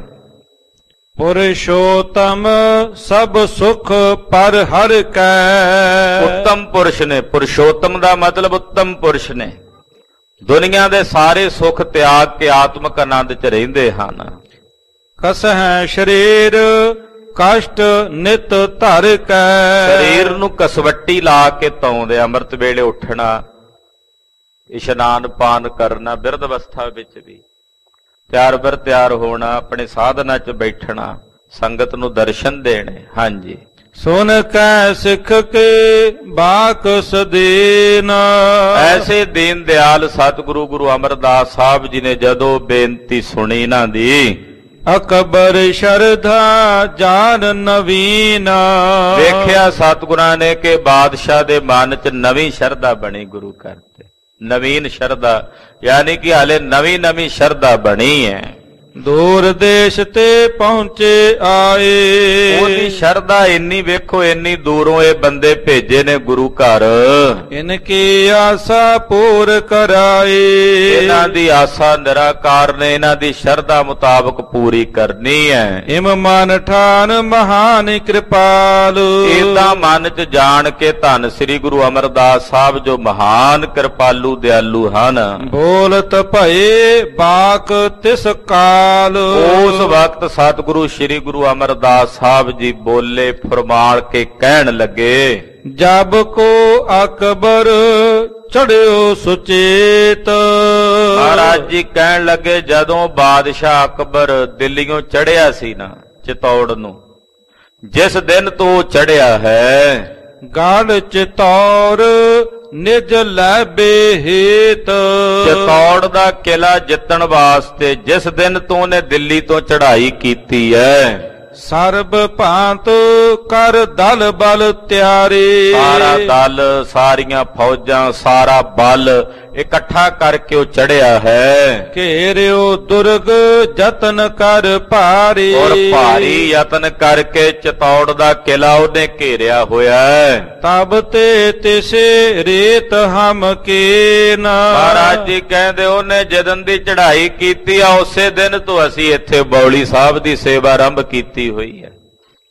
ਪੁਰਸ਼ੋਤਮ ਸਭ ਸੁਖ ਪਰ ਹਰ ਕੈ। ਉੱਤਮ ਪੁਰਸ਼ ਨੇ, ਪੁਰਸ਼ੋਤਮ ਦਾ ਮਤਲਬ ਉੱਤਮ ਪੁਰਸ਼ ਨੇ। ਦੁਨੀਆ ਦੇ ਸਾਰੇ ਸੁੱਖ ਤਿਆਗ ਕੇ ਆਤਮਕ ਆਨੰਦ ਚ ਰਹਿੰਦੇ ਹਨ। ਕਸਹਿ ਸਰੀਰ ਕਸ਼ਟ ਨਿਤ ਧਰ ਕੈ। ਸਰੀਰ ਨੂੰ ਕਸਵੱਟੀ ਲਾ ਕੇ ਧਾਉਂਦੇ, ਅੰਮ੍ਰਿਤ ਵੇਲੇ ਉੱਠਣਾ, ਇਸ਼ਨਾਨ ਪਾਨ ਕਰਨਾ, ਬਿਰਧ ਅਵਸਥਾ ਵਿੱਚ ਵੀ ਤਿਆਰ ਬਰ ਤਿਆਰ ਹੋਣਾ, ਆਪਣੇ ਸਾਧਨਾ ਚ ਬੈਠਣਾ, ਸੰਗਤ ਨੂੰ ਦਰਸ਼ਨ ਦੇਣੇ। ਹਾਂਜੀ। ਸੁਨ ਕੈ ਸਿੱਖ ਕੇ ਬਾਕਸ ਦੇਨ। ਐਸੇ ਦੀਨ ਦਿਆਲ ਸਤਿਗੁਰੂ ਗੁਰੂ ਅਮਰਦਾਸ ਸਾਹਿਬ ਜੀ ਨੇ ਜਦੋਂ ਬੇਨਤੀ ਸੁਣੀ ਇਹਨਾਂ ਦੀ, ਅਕਬਰ ਸ਼ਰਧਾ ਜਾਨ ਨਵੀਨ। ਵੇਖਿਆ ਸਤਿਗੁਰਾਂ ਨੇ ਕਿ ਬਾਦਸ਼ਾਹ ਦੇ ਮਨ ਚ ਨਵੀਂ ਸ਼ਰਧਾ ਬਣੀ ਗੁਰੂ ਘਰ ਤੇ। ਨਵੀਨ ਸ਼ਰਧਾ ਯਾਨੀ ਕਿ ਹਾਲੇ ਨਵੀਂ ਨਵੀਂ ਸ਼ਰਧਾ ਬਣੀ ਹੈ। ਦੂਰ ਦੇਸ਼ ਤੇ ਪਹੁੰਚੇ ਆਏ। ਉਹਦੀ ਸ਼ਰਧਾ ਇੰਨੀ, ਵੇਖੋ ਇੰਨੀ ਦੂਰੋਂ ਇਹ ਬੰਦੇ ਭੇਜੇ ਨੇ ਗੁਰੂ ਘਰ। ਇਨਕੀ ਆਸਾ ਪੂਰ ਕਰਾਏ। ਇਹਨਾਂ ਦੀ ਆਸਾ ਨਿਰਾਕਾਰ ਨੇ, ਇਹਨਾਂ ਦੀ ਸ਼ਰਧਾ ਮੁਤਾਬਕ ਪੂਰੀ ਕਰਨੀ ਹੈ। ਇਮ ਮਨ ਠਾਨ ਮਹਾਨ ਕਿਰਪਾਲ। ਇਹਦਾ ਮਨ ਚ ਜਾਣ ਕੇ ਧੰਨ ਸ੍ਰੀ ਗੁਰੂ ਅਮਰਦਾਸ ਸਾਹਿਬ ਜੋ ਮਹਾਨ ਕਿਰਪਾਲੂ ਦਿਆਲੂ ਹਨ। ਬੋਲਤ ਭਏ ਬਾਕ ਤਿਸ ਕਾਲ। ਉਸ ਵਕਤ ਸਤਿਗੁਰੂ ਸ੍ਰੀ ਗੁਰੂ ਅਮਰਦਾਸ ਸਾਹਿਬ ਜੀ ਬੋਲੇ, ਫਰਮਾਲ ਕੇ ਕਹਿਣ ਲੱਗੇ, ਜਬ ਕੋ ਅਕਬਰ ਚੜਿਓ ਸੁਚੇਤ। ਮਹਾਰਾਜ ਜੀ ਕਹਿਣ ਲੱਗੇ, ਜਦੋਂ ਬਾਦਸ਼ਾਹ ਅਕਬਰ ਦਿੱਲੀੋਂ ਚੜਿਆ ਸੀ ਨਾ ਚਿਤੌੜ ਨੂੰ, ਜਿਸ ਦਿਨ ਤੋਂ ਚੜਿਆ ਹੈ, ਗੜ ਚਿਤੌੜ ਨਿਜ ਲੈਬੇ ਹੇਤ। ਚਿਤੌੜ ਦਾ ਕਿਲਾ ਜਿੱਤਣ ਵਾਸਤੇ ਜਿਸ ਦਿਨ ਤੋਂ ਉਹਨੇ ਦਿੱਲੀ ਤੋਂ ਚੜ੍ਹਾਈ ਕੀਤੀ ਹੈ, ਸਰਬ ਭਾਂਤ ਕਰ ਦਲ ਬਲ ਤਿਆਰੇ। ਸਾਰਾ ਦਲ, ਸਾਰੀਆਂ ਫੌਜਾਂ, ਸਾਰਾ ਬਲ ਇਕੱਠਾ ਕਰਕੇ ਉਹ ਚੜਿਆ ਹੈ। ਘੇਰਿਓ ਦੁਰਗ ਯਤਨ ਕਰ ਭਾਰੀ। ਔਰ ਭਾਰੀ ਯਤਨ ਕਰਕੇ ਚਿਤੌੜ ਦਾ ਕਿਲਾ ਉਹਨੇ ਘੇਰਿਆ ਹੋਇਆ ਹੈ। ਤਬ ਤੇ ਤਿਸੇ ਰੇਤ ਹਮ ਕੇ ਨਾ। ਮਹਾਰਾਜ ਜੀ ਕਹਿੰਦੇ, ਉਹਨੇ ਜਦਨ ਦੀ ਚੜ੍ਹਾਈ ਕੀਤੀ ਆ, ਉਸੇ ਦਿਨ ਤੋਂ ਅਸੀਂ ਇੱਥੇ ਬੌਲੀ ਸਾਹਿਬ ਦੀ ਸੇਵਾ ਆਰੰਭ ਕੀਤੀ ਹੋਈ ਹੈ।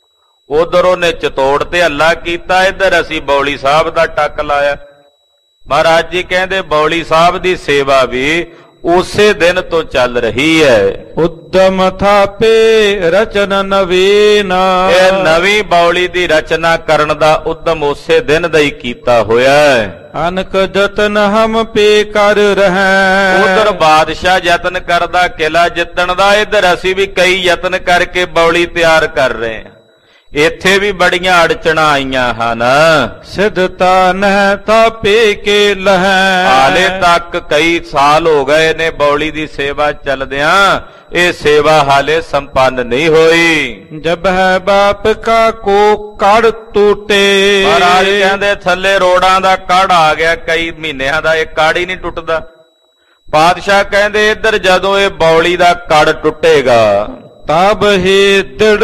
ਉਧਰ ਉਹਨੇ ਚਿਤੌੜ ਤੇ ਹੱਲਾ ਕੀਤਾ, ਇੱਧਰ ਅਸੀਂ ਬੌਲੀ ਸਾਹਿਬ ਦਾ ਟੱਕ ਲਾਇਆ। ਮਹਾਰਾਜ ਜੀ ਕਹਿੰਦੇ, ਬੌਲੀ ਸਾਹਿਬ ਦੀ ਸੇਵਾ ਵੀ ਉਸੇ ਦਿਨ ਤੋਂ ਚੱਲ ਰਹੀ ਹੈ। ਉਦਮ ਥਾਪੇ ਰਚਨ ਨਵੀਨ। ਇਹ ਨਵੀਂ ਬੌਲੀ ਦੀ ਰਚਨਾ ਕਰਨ ਦਾ ਉਦਮ ਉਸੇ ਦਿਨ ਦਾ ਹੀ ਕੀਤਾ ਹੋਇਆ ਹੈ। ਅਨਕ ਯਤਨ ਹਮ ਪੇ ਕਰ ਰਹਿ। ਉਧਰ ਬਾਦਸ਼ਾਹ ਯਤਨ ਕਰਦਾ ਕਿਲਾ ਜਿੱਤਣ ਦਾ, ਇੱਧਰ ਅਸੀਂ ਵੀ ਕਈ ਯਤਨ ਕਰਕੇ ਬੌਲੀ ਤਿਆਰ ਕਰ ਰਹੇ ਹਾਂ। ਇੱਥੇ ਵੀ ਬੜੀਆਂ ਅੜਚਣਾਂ ਆਈਆਂ ਹਨ। ਸਿੱਧਤਾ ਨਹਿ ਤਾਪੇ ਕੇ ਲਹੈ। ਹਾਲੇ ਤੱਕ ਕਈ ਸਾਲ ਹੋ ਗਏ ਨੇ ਬੌਲੀ ਦੀ ਸੇਵਾ ਚੱਲਦਿਆਂ, ਇਹ ਸੇਵਾ ਹਾਲੇ ਸੰਪੰਨ ਨਹੀਂ ਹੋਈ। ਜਬ ਹੈ ਬਾਪ ਕਾ ਕੋ ਕੜ ਟੂਟੇ। ਮਹਾਰਾਜ ਕਹਿੰਦੇ, ਥੱਲੇ ਰੋੜਾਂ ਦਾ ਕੜ ਆ ਗਿਆ ਕਈ ਮਹੀਨਿਆਂ ਦਾ, ਇਹ ਕੜ ਹੀ ਨਹੀਂ ਟੁੱਟਦਾ। ਪਾਤਸ਼ਾਹ ਕਹਿੰਦੇ, ਇੱਧਰ ਜਦੋਂ ਇਹ ਬੌਲੀ ਦਾ ਕੜ ਟੁੱਟੇਗਾ, ਤਬ ਹੀ ਦਿੜ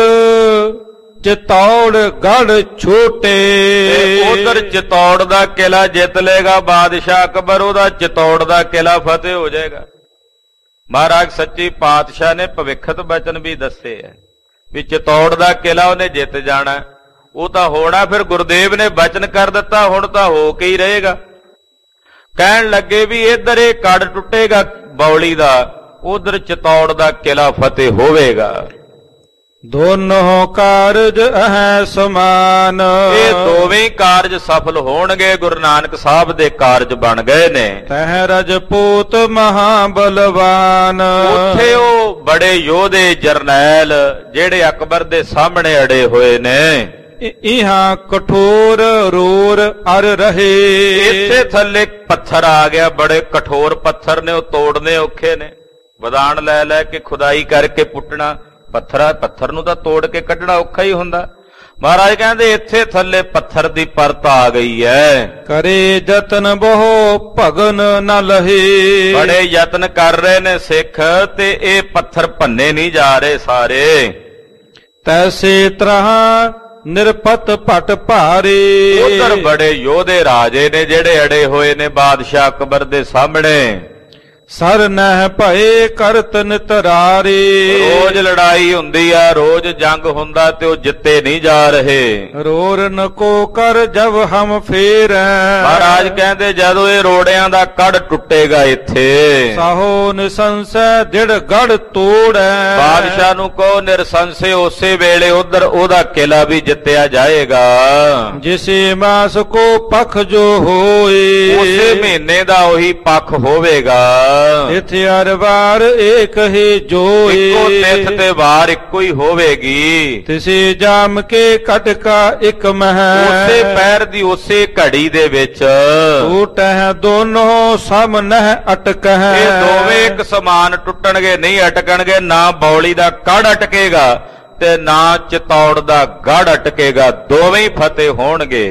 ਚਿਤੌੜ ਗੜ ਛੋਟੇ। ਉਧਰ ਚਿਤੌੜ ਦਾ ਕਿਲਾ ਜਿੱਤ ਲੇਗਾ ਬਾਦਸ਼ਾਹ ਅਕਬਰ, ਉਹਦਾ ਚਿਤੌੜ ਦਾ ਕਿਲਾ ਫਤਿਹ ਹੋ ਜਾਏਗਾ। ਮਹਾਰਾਜ ਸੱਚੀ ਪਾਤਸ਼ਾਹ ਨੇ ਭਵਿੱਖਤ ਬਚਨ ਵੀ ਦੱਸੇ ਹੈ ਵੀ ਚਿਤੌੜ ਦਾ ਕਿਲਾ ਉਹਨੇ ਜਿੱਤ ਜਾਣਾ। ਉਹ ਤਾਂ ਹੋਣਾ, ਫਿਰ ਗੁਰਦੇਵ ਨੇ ਬਚਨ ਕਰ ਦਿੱਤਾ, ਹੁਣ ਤਾਂ ਹੋ ਕੇ ਹੀ ਰਹੇਗਾ। ਕਹਿਣ ਲੱਗੇ ਵੀ ਇੱਧਰ ਇਹ ਕੜ ਟੁੱਟੇਗਾ ਬੌਲੀ ਦਾ, ਉਧਰ ਚਿਤੌੜ ਦਾ ਕਿਲਾ ਫਤਿਹ ਹੋਵੇਗਾ। ਦੋਨੋਂ ਕਾਰਜ ਹੈ ਸਮਾਨ। ਇਹ ਦੋਵੇਂ ਕਾਰਜ ਸਫਲ ਹੋਣਗੇ। ਗੁਰੂ ਨਾਨਕ ਸਾਹਿਬ ਦੇ ਕਾਰਜ ਬਣ ਗਏ ਨੇ। ਤਹ ਰਜਪੂਤ ਮਹਾਬਲਵਾਨ। ਉੱਥੇ ਉਹ ਬੜੇ ਯੋਧੇ ਜਰਨੈਲ ਜਿਹੜੇ ਅਕਬਰ ਦੇ ਸਾਹਮਣੇ ਅੜੇ ਹੋਏ ਨੇ। ਇਹਾਂ ਕਠੋਰ ਰੋਰ ਅਰ ਰਹੇ। ਇੱਥੇ ਥੱਲੇ ਪੱਥਰ ਆ ਗਿਆ, ਬੜੇ ਕਠੋਰ ਪੱਥਰ ਨੇ, ਉਹ ਤੋੜਨੇ ਔਖੇ ਨੇ। ਵਦਾਨ ਲੈ ਲੈ ਕੇ ਖੁਦਾਈ ਕਰਕੇ ਪੁੱਟਣਾ, ਪੱਥਰਾ ਪੱਥਰ ਨੂੰ ਤਾਂ ਤੋੜ ਕੇ ਕੱਢਣਾ ਔਖਾ ਹੀ ਹੁੰਦਾ। ਮਹਾਰਾਜ ਕਹਿੰਦੇ, ਇੱਥੇ ਥੱਲੇ ਪੱਥਰ ਦੀ ਪਰਤ ਆ ਗਈ ਹੈ। ਕਰੇ ਯਤਨ ਬਹੁ ਭਗਨ ਨ ਲਹੇ। ਬੜੇ ਯਤਨ ਕਰ ਰਹੇ ਨੇ ਸਿੱਖ, ਤੇ ਇਹ ਪੱਥਰ ਭੰਨੇ ਨਹੀਂ ਜਾ ਰਹੇ ਸਾਰੇ। ਤੈਸੇ ਤਰ੍ਹਾਂ ਨਿਰਪਤ ਭਟ ਭਾਰੇ। ਉਧਰ ਬੜੇ ਯੋਧੇ ਰਾਜੇ ਨੇ ਜਿਹੜੇ ਅੜੇ ਹੋਏ ਨੇ ਬਾਦਸ਼ਾਹ ਅਕਬਰ ਦੇ ਸਾਹਮਣੇ। ਸਰ ਨਹਿ ਭਏ ਕਰਤ ਨਿਤਰਾਰੇ। ਰੋਜ਼ ਲੜਾਈ ਹੁੰਦੀ ਆ, ਰੋਜ਼ ਜੰਗ ਹੁੰਦਾ ਤੇ ਉਹ ਜਿੱਤੇ ਨਹੀਂ ਜਾ ਰਹੇ। ਰੋਰਨ ਕੋ ਕਰ ਜਬ ਹਮ ਫੇਰੈ। ਮਹਾਰਾਜ ਕਹਿੰਦੇ ਜਦੋਂ ਇਹ ਰੋੜਿਆਂ ਦਾ ਕੜ ਟੁੱਟੇਗਾ ਇੱਥੇ, ਸਾਹੋ ਨਿਸੰਸੈ ਦਿੜ ਗੜ ਤੋੜੈ। ਬਾਦਸ਼ਾਹ ਨੂੰ ਕਹੋ ਨਿਰਸੰਸੇ ਉਸੇ ਵੇਲੇ ਉਧਰ ਉਹਦਾ ਕਿਲਾ ਵੀ ਜਿੱਤਿਆ ਜਾਏਗਾ। ਜਿਸੇ ਮਾਸ ਕੋ ਪਖ ਜੋ ਹੋਏ। ਉਸੇ ਮਹੀਨੇ ਦਾ ਉਹੀ ਪੱਖ ਹੋਵੇਗਾ। ਇਥੇ ਹਰ ਵਾਰ ਏਕ ਹੀ ਜੋਏ। ਇੱਕੋ ਤਿਥ ਤੇ ਵਾਰ ਇੱਕੋ ਹੀ ਹੋਵੇਗੀ। ਤਿਸੇ ਜਾਮ ਕੇ ਕਟਕਾ ਇੱਕ ਮਹਿ। ਉਸੇ ਪੈਰ ਦੀ ਉਸੇ ਘੜੀ ਦੇ ਵਿੱਚ ਟੂਟਹਿ ਦੋਨੋਂ ਸਮ ਨਹਿ ਅਟਕਹਿ। ਇਹ ਦੋਵੇਂ ਇੱਕ ਸਮਾਨ ਟੁੱਟਣਗੇ, ਨਹੀਂ ਅਟਕਣਗੇ। ਨਾ ਬੌਲੀ ਦਾ ਕੜ ਅਟਕੇਗਾ ਤੇ ਨਾ ਚਿਤੌੜ ਦਾ ਗੜ ਅਟਕੇਗਾ, ਦੋਵੇਂ ਹੀ ਫਤਿਹ ਹੋਣਗੇ।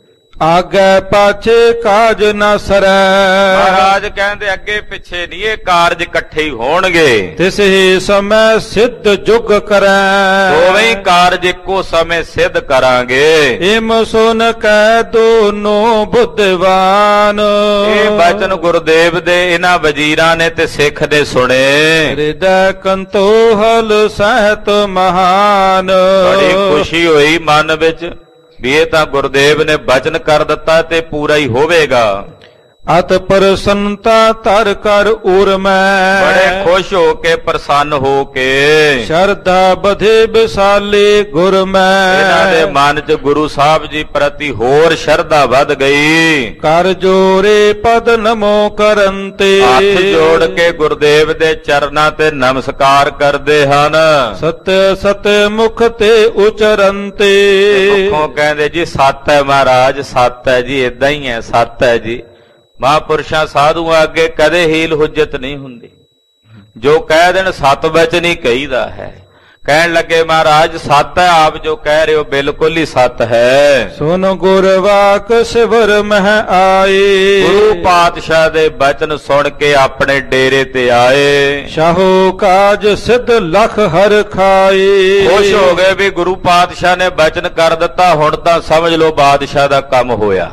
ਆਗੇ ਪਾਛੇ ਕਾਜ ਨਾ ਸਰੈ। ਮਹਾਰਾਜ ਕਹਿੰਦੇ ਅੱਗੇ ਪਿੱਛੇ ਨਹੀਂ, ਇਹ ਕਾਰਜ ਇਕੱਠੇ ਹੀ ਹੋਣਗੇ। ਤਿਸਹੀ ਸਮੇਂ ਸਿੱਧ ਜੁਗ ਕਰੈ। ਦੋਵੇਂ ਹੀ ਕਾਰਜ ਇੱਕੋ ਸਮੇਂ ਸਿੱਧ ਕਰਾਂਗੇ। ਇਮ ਸੁਨ ਕੈ ਦੋਨੋਂ ਬੁੱਧਵਾਨ। ਇਹ ਬਚਨ ਗੁਰਦੇਵ ਦੇ ਇਹਨਾਂ ਵਜ਼ੀਰਾਂ ਨੇ ਤੇ ਸਿੱਖ ਨੇ ਸੁਣੇ। ਹਿਰਦੈ ਕੰਤੋਹਲ ਸਹਿਤ ਮਹਾਨ। ਬੜੀ ਖੁਸ਼ੀ ਹੋਈ ਮਨ ਵਿੱਚ ਵੀ ਇਹ ਤਾਂ ਗੁਰਦੇਵ ਨੇ ਬਚਨ ਕਰ ਦਿੱਤਾ ਤੇ ਪੂਰਾ ਹੀ ਹੋਵੇਗਾ। ਅਤ ਪ੍ਰਸੰਨਤਾ ਧਰ ਕਰ ਉਰਮੈ। ਬੜੇ ਖੁਸ਼ ਹੋ ਕੇ ਪ੍ਰਸੰਨ ਹੋ ਕੇ ਸ਼ਰਧਾ ਬਧੇ ਵਿਸਾਲੇ ਗੁਰ ਮੈਂ। ਇਹਨਾਂ ਦੇ ਮਨ 'ਚ ਗੁਰੂ ਸਾਹਿਬ ਜੀ ਪ੍ਰਤੀ ਹੋਰ ਸ਼ਰਧਾ ਵੱਧ ਗਈ। ਕਰ ਜੋਰੇ ਪਦ ਨਮੋ ਕਰੰਤੇ। ਹੱਥ ਜੋੜ ਕੇ ਗੁਰਦੇਵ ਦੇ ਚਰਨਾਂ ਤੇ ਨਮਸਕਾਰ ਕਰਦੇ ਹਨ। ਸਤ ਸਤ ਮੁਖ ਤੇ ਉਚਰੰਤੇ। ਮੁਖੋਂ ਕਹਿੰਦੇ ਜੀ ਸੱਤ ਹੈ ਮਹਾਰਾਜ, ਸੱਤ ਹੈ ਜੀ, ਏਦਾਂ ਹੀ ਹੈ, ਸੱਤ ਹੈ ਜੀ। ਮਹਾਂਪੁਰਸ਼ਾਂ ਸਾਧੂਆਂ ਅੱਗੇ ਕਦੇ ਹੀਲ ਹੁਜਤ ਨਹੀਂ ਹੁੰਦੀ। ਜੋ ਕਹਿ ਦੇਣ ਸਤ ਵਚਨ ਹੀ ਕਹੀਦਾ ਹੈ। ਕਹਿਣ ਲੱਗੇ ਮਹਾਰਾਜ ਸਤ ਹੈ, ਆਪ ਜੋ ਕਹਿ ਰਹੇ ਹੋ ਬਿਲਕੁਲ ਹੀ ਸਤ ਹੈ। ਸੁਨ ਗੁਰ ਵਾਕ ਸਿਵਰ ਮਹਿ ਆਏ। ਗੁਰੂ ਪਾਤਸ਼ਾਹ ਦੇ ਬਚਨ ਸੁਣ ਕੇ ਆਪਣੇ ਡੇਰੇ ਤੇ ਆਏ। ਸ਼ਾਹੋ ਕਾਜ ਸਿੱਧ ਲਖ ਹਰ ਖਾਏ। ਖੁਸ਼ ਹੋ ਗਏ ਵੀ ਗੁਰੂ ਪਾਤਸ਼ਾਹ ਨੇ ਬਚਨ ਕਰ ਦਿੱਤਾ, ਹੁਣ ਤਾਂ ਸਮਝ ਲਓ ਬਾਦਸ਼ਾਹ ਦਾ ਕੰਮ ਹੋਇਆ।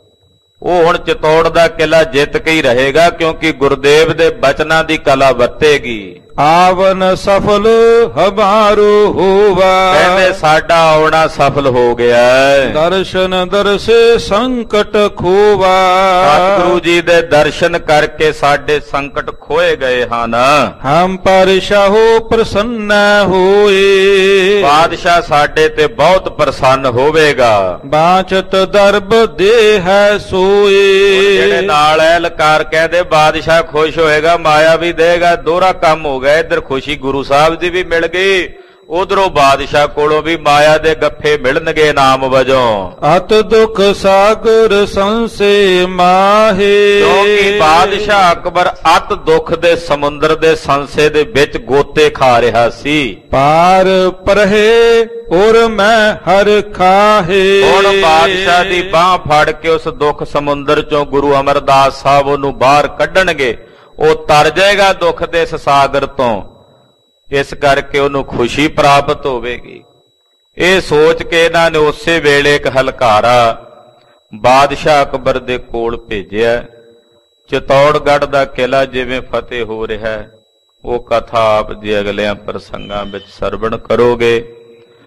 ਉਹ ਹੁਣ ਚਿਤੌੜ ਦਾ ਕਿਲਾ ਜਿੱਤ ਕੇ ਹੀ ਰਹੇਗਾ, ਕਿਉਂਕਿ ਗੁਰਦੇਵ ਦੇ ਬਚਨਾਂ ਦੀ ਕਲਾ ਵਰਤੇਗੀ। ਆਵਨ ਸਫਲ ਹਮਾਰੂ ਹੋਵਾ। ਕਹਿੰਦੇ ਸਾਡਾ ਆਉਣਾ ਸਫਲ ਹੋ ਗਿਆ। ਦਰਸ਼ਨ ਦਰਸੇ ਸੰਕਟ ਖੋਵਾ। ਸਤਿਗੁਰੂ ਜੀ ਦੇ ਦਰਸ਼ਨ ਕਰਕੇ ਸਾਡੇ ਸੰਕਟ ਖੋਏ ਗਏ ਹਨ। ਹਮ ਪਰ ਸ਼ਾਹੋ ਪ੍ਰਸੰਨ ਹੋਏ। ਬਾਦਸ਼ਾਹ ਸਾਡੇ ਤੇ ਬਹੁਤ ਪ੍ਰਸੰਨ ਹੋਵੇਗਾ। ਬਾਚਤ ਦਰਬ ਦੇ ਹੈ ਸੋਏ। ਜਿਹੜੇ ਨਾਲ ਐ ਲਕਾਰ ਕਹਿੰਦੇ ਬਾਦਸ਼ਾਹ ਖੁਸ਼ ਹੋਏਗਾ, ਮਾਇਆ ਵੀ ਦੇਗਾ, ਦੋਹਰਾ ਕੰਮ ਹੋ ਗਿਆ। ਇੱਧਰ ਖੁਸ਼ੀ ਗੁਰੂ ਸਾਹਿਬ ਦੀ ਵੀ ਮਿਲ ਗਈ, ਉਧਰੋਂ ਬਾਦਸ਼ਾਹ ਕੋਲੋਂ ਵੀ ਮਾਇਆ ਦੇ ਗੱਫੇ ਮਿਲਣਗੇ ਇਨਾਮ ਵਜੋਂ। ਅਤ ਦੁਖ ਸਾਗਰ ਸੰਸੇ ਮਾਹੇ। ਕਿਉਂਕਿ ਬਾਦਸ਼ਾਹ ਅਕਬਰ ਅਤ ਦੁੱਖ ਦੇ ਸਮੁੰਦਰ ਦੇ ਸੰਸੇ ਦੇ ਵਿੱਚ ਗੋਤੇ ਖਾ ਰਿਹਾ ਸੀ। ਪਾਰ ਪਰਹੇ ਔਰ ਮੈਂ ਹਰ ਖਾਹੇ। ਹੁਣ ਬਾਦਸ਼ਾਹ ਦੀ ਬਾਹ ਫੜ ਕੇ ਉਸ ਦੁੱਖ ਸਮੁੰਦਰ ਚੋਂ ਗੁਰੂ ਅਮਰਦਾਸ ਸਾਹਿਬ ਉਹਨੂੰ ਬਾਹਰ ਕੱਢਣਗੇ। ਉਹ ਤਰ ਜਾਏਗਾ ਦੁੱਖ ਦੇ ਇਸ ਸਾਗਰ ਤੋਂ। ਇਸ ਕਰਕੇ ਉਹਨੂੰ ਖੁਸ਼ੀ ਪ੍ਰਾਪਤ ਹੋਵੇਗੀ। ਇਹ ਸੋਚ ਕੇ ਇਹਨਾਂ ਨੇ ਉਸੇ ਵੇਲੇ ਇੱਕ ਹਲਕਾਰਾ ਬਾਦਸ਼ਾਹ ਅਕਬਰ ਦੇ ਕੋਲ ਭੇਜਿਆ। ਚਿਤੌੜਗੜ੍ਹ ਦਾ ਕਿਲਾ ਜਿਵੇਂ ਫਤਿਹ ਹੋ ਰਿਹਾ, ਉਹ ਕਥਾ ਆਪ ਜੀ ਅਗਲਿਆਂ ਪ੍ਰਸੰਗਾਂ ਵਿੱਚ ਸਰਵਣ ਕਰੋਗੇ।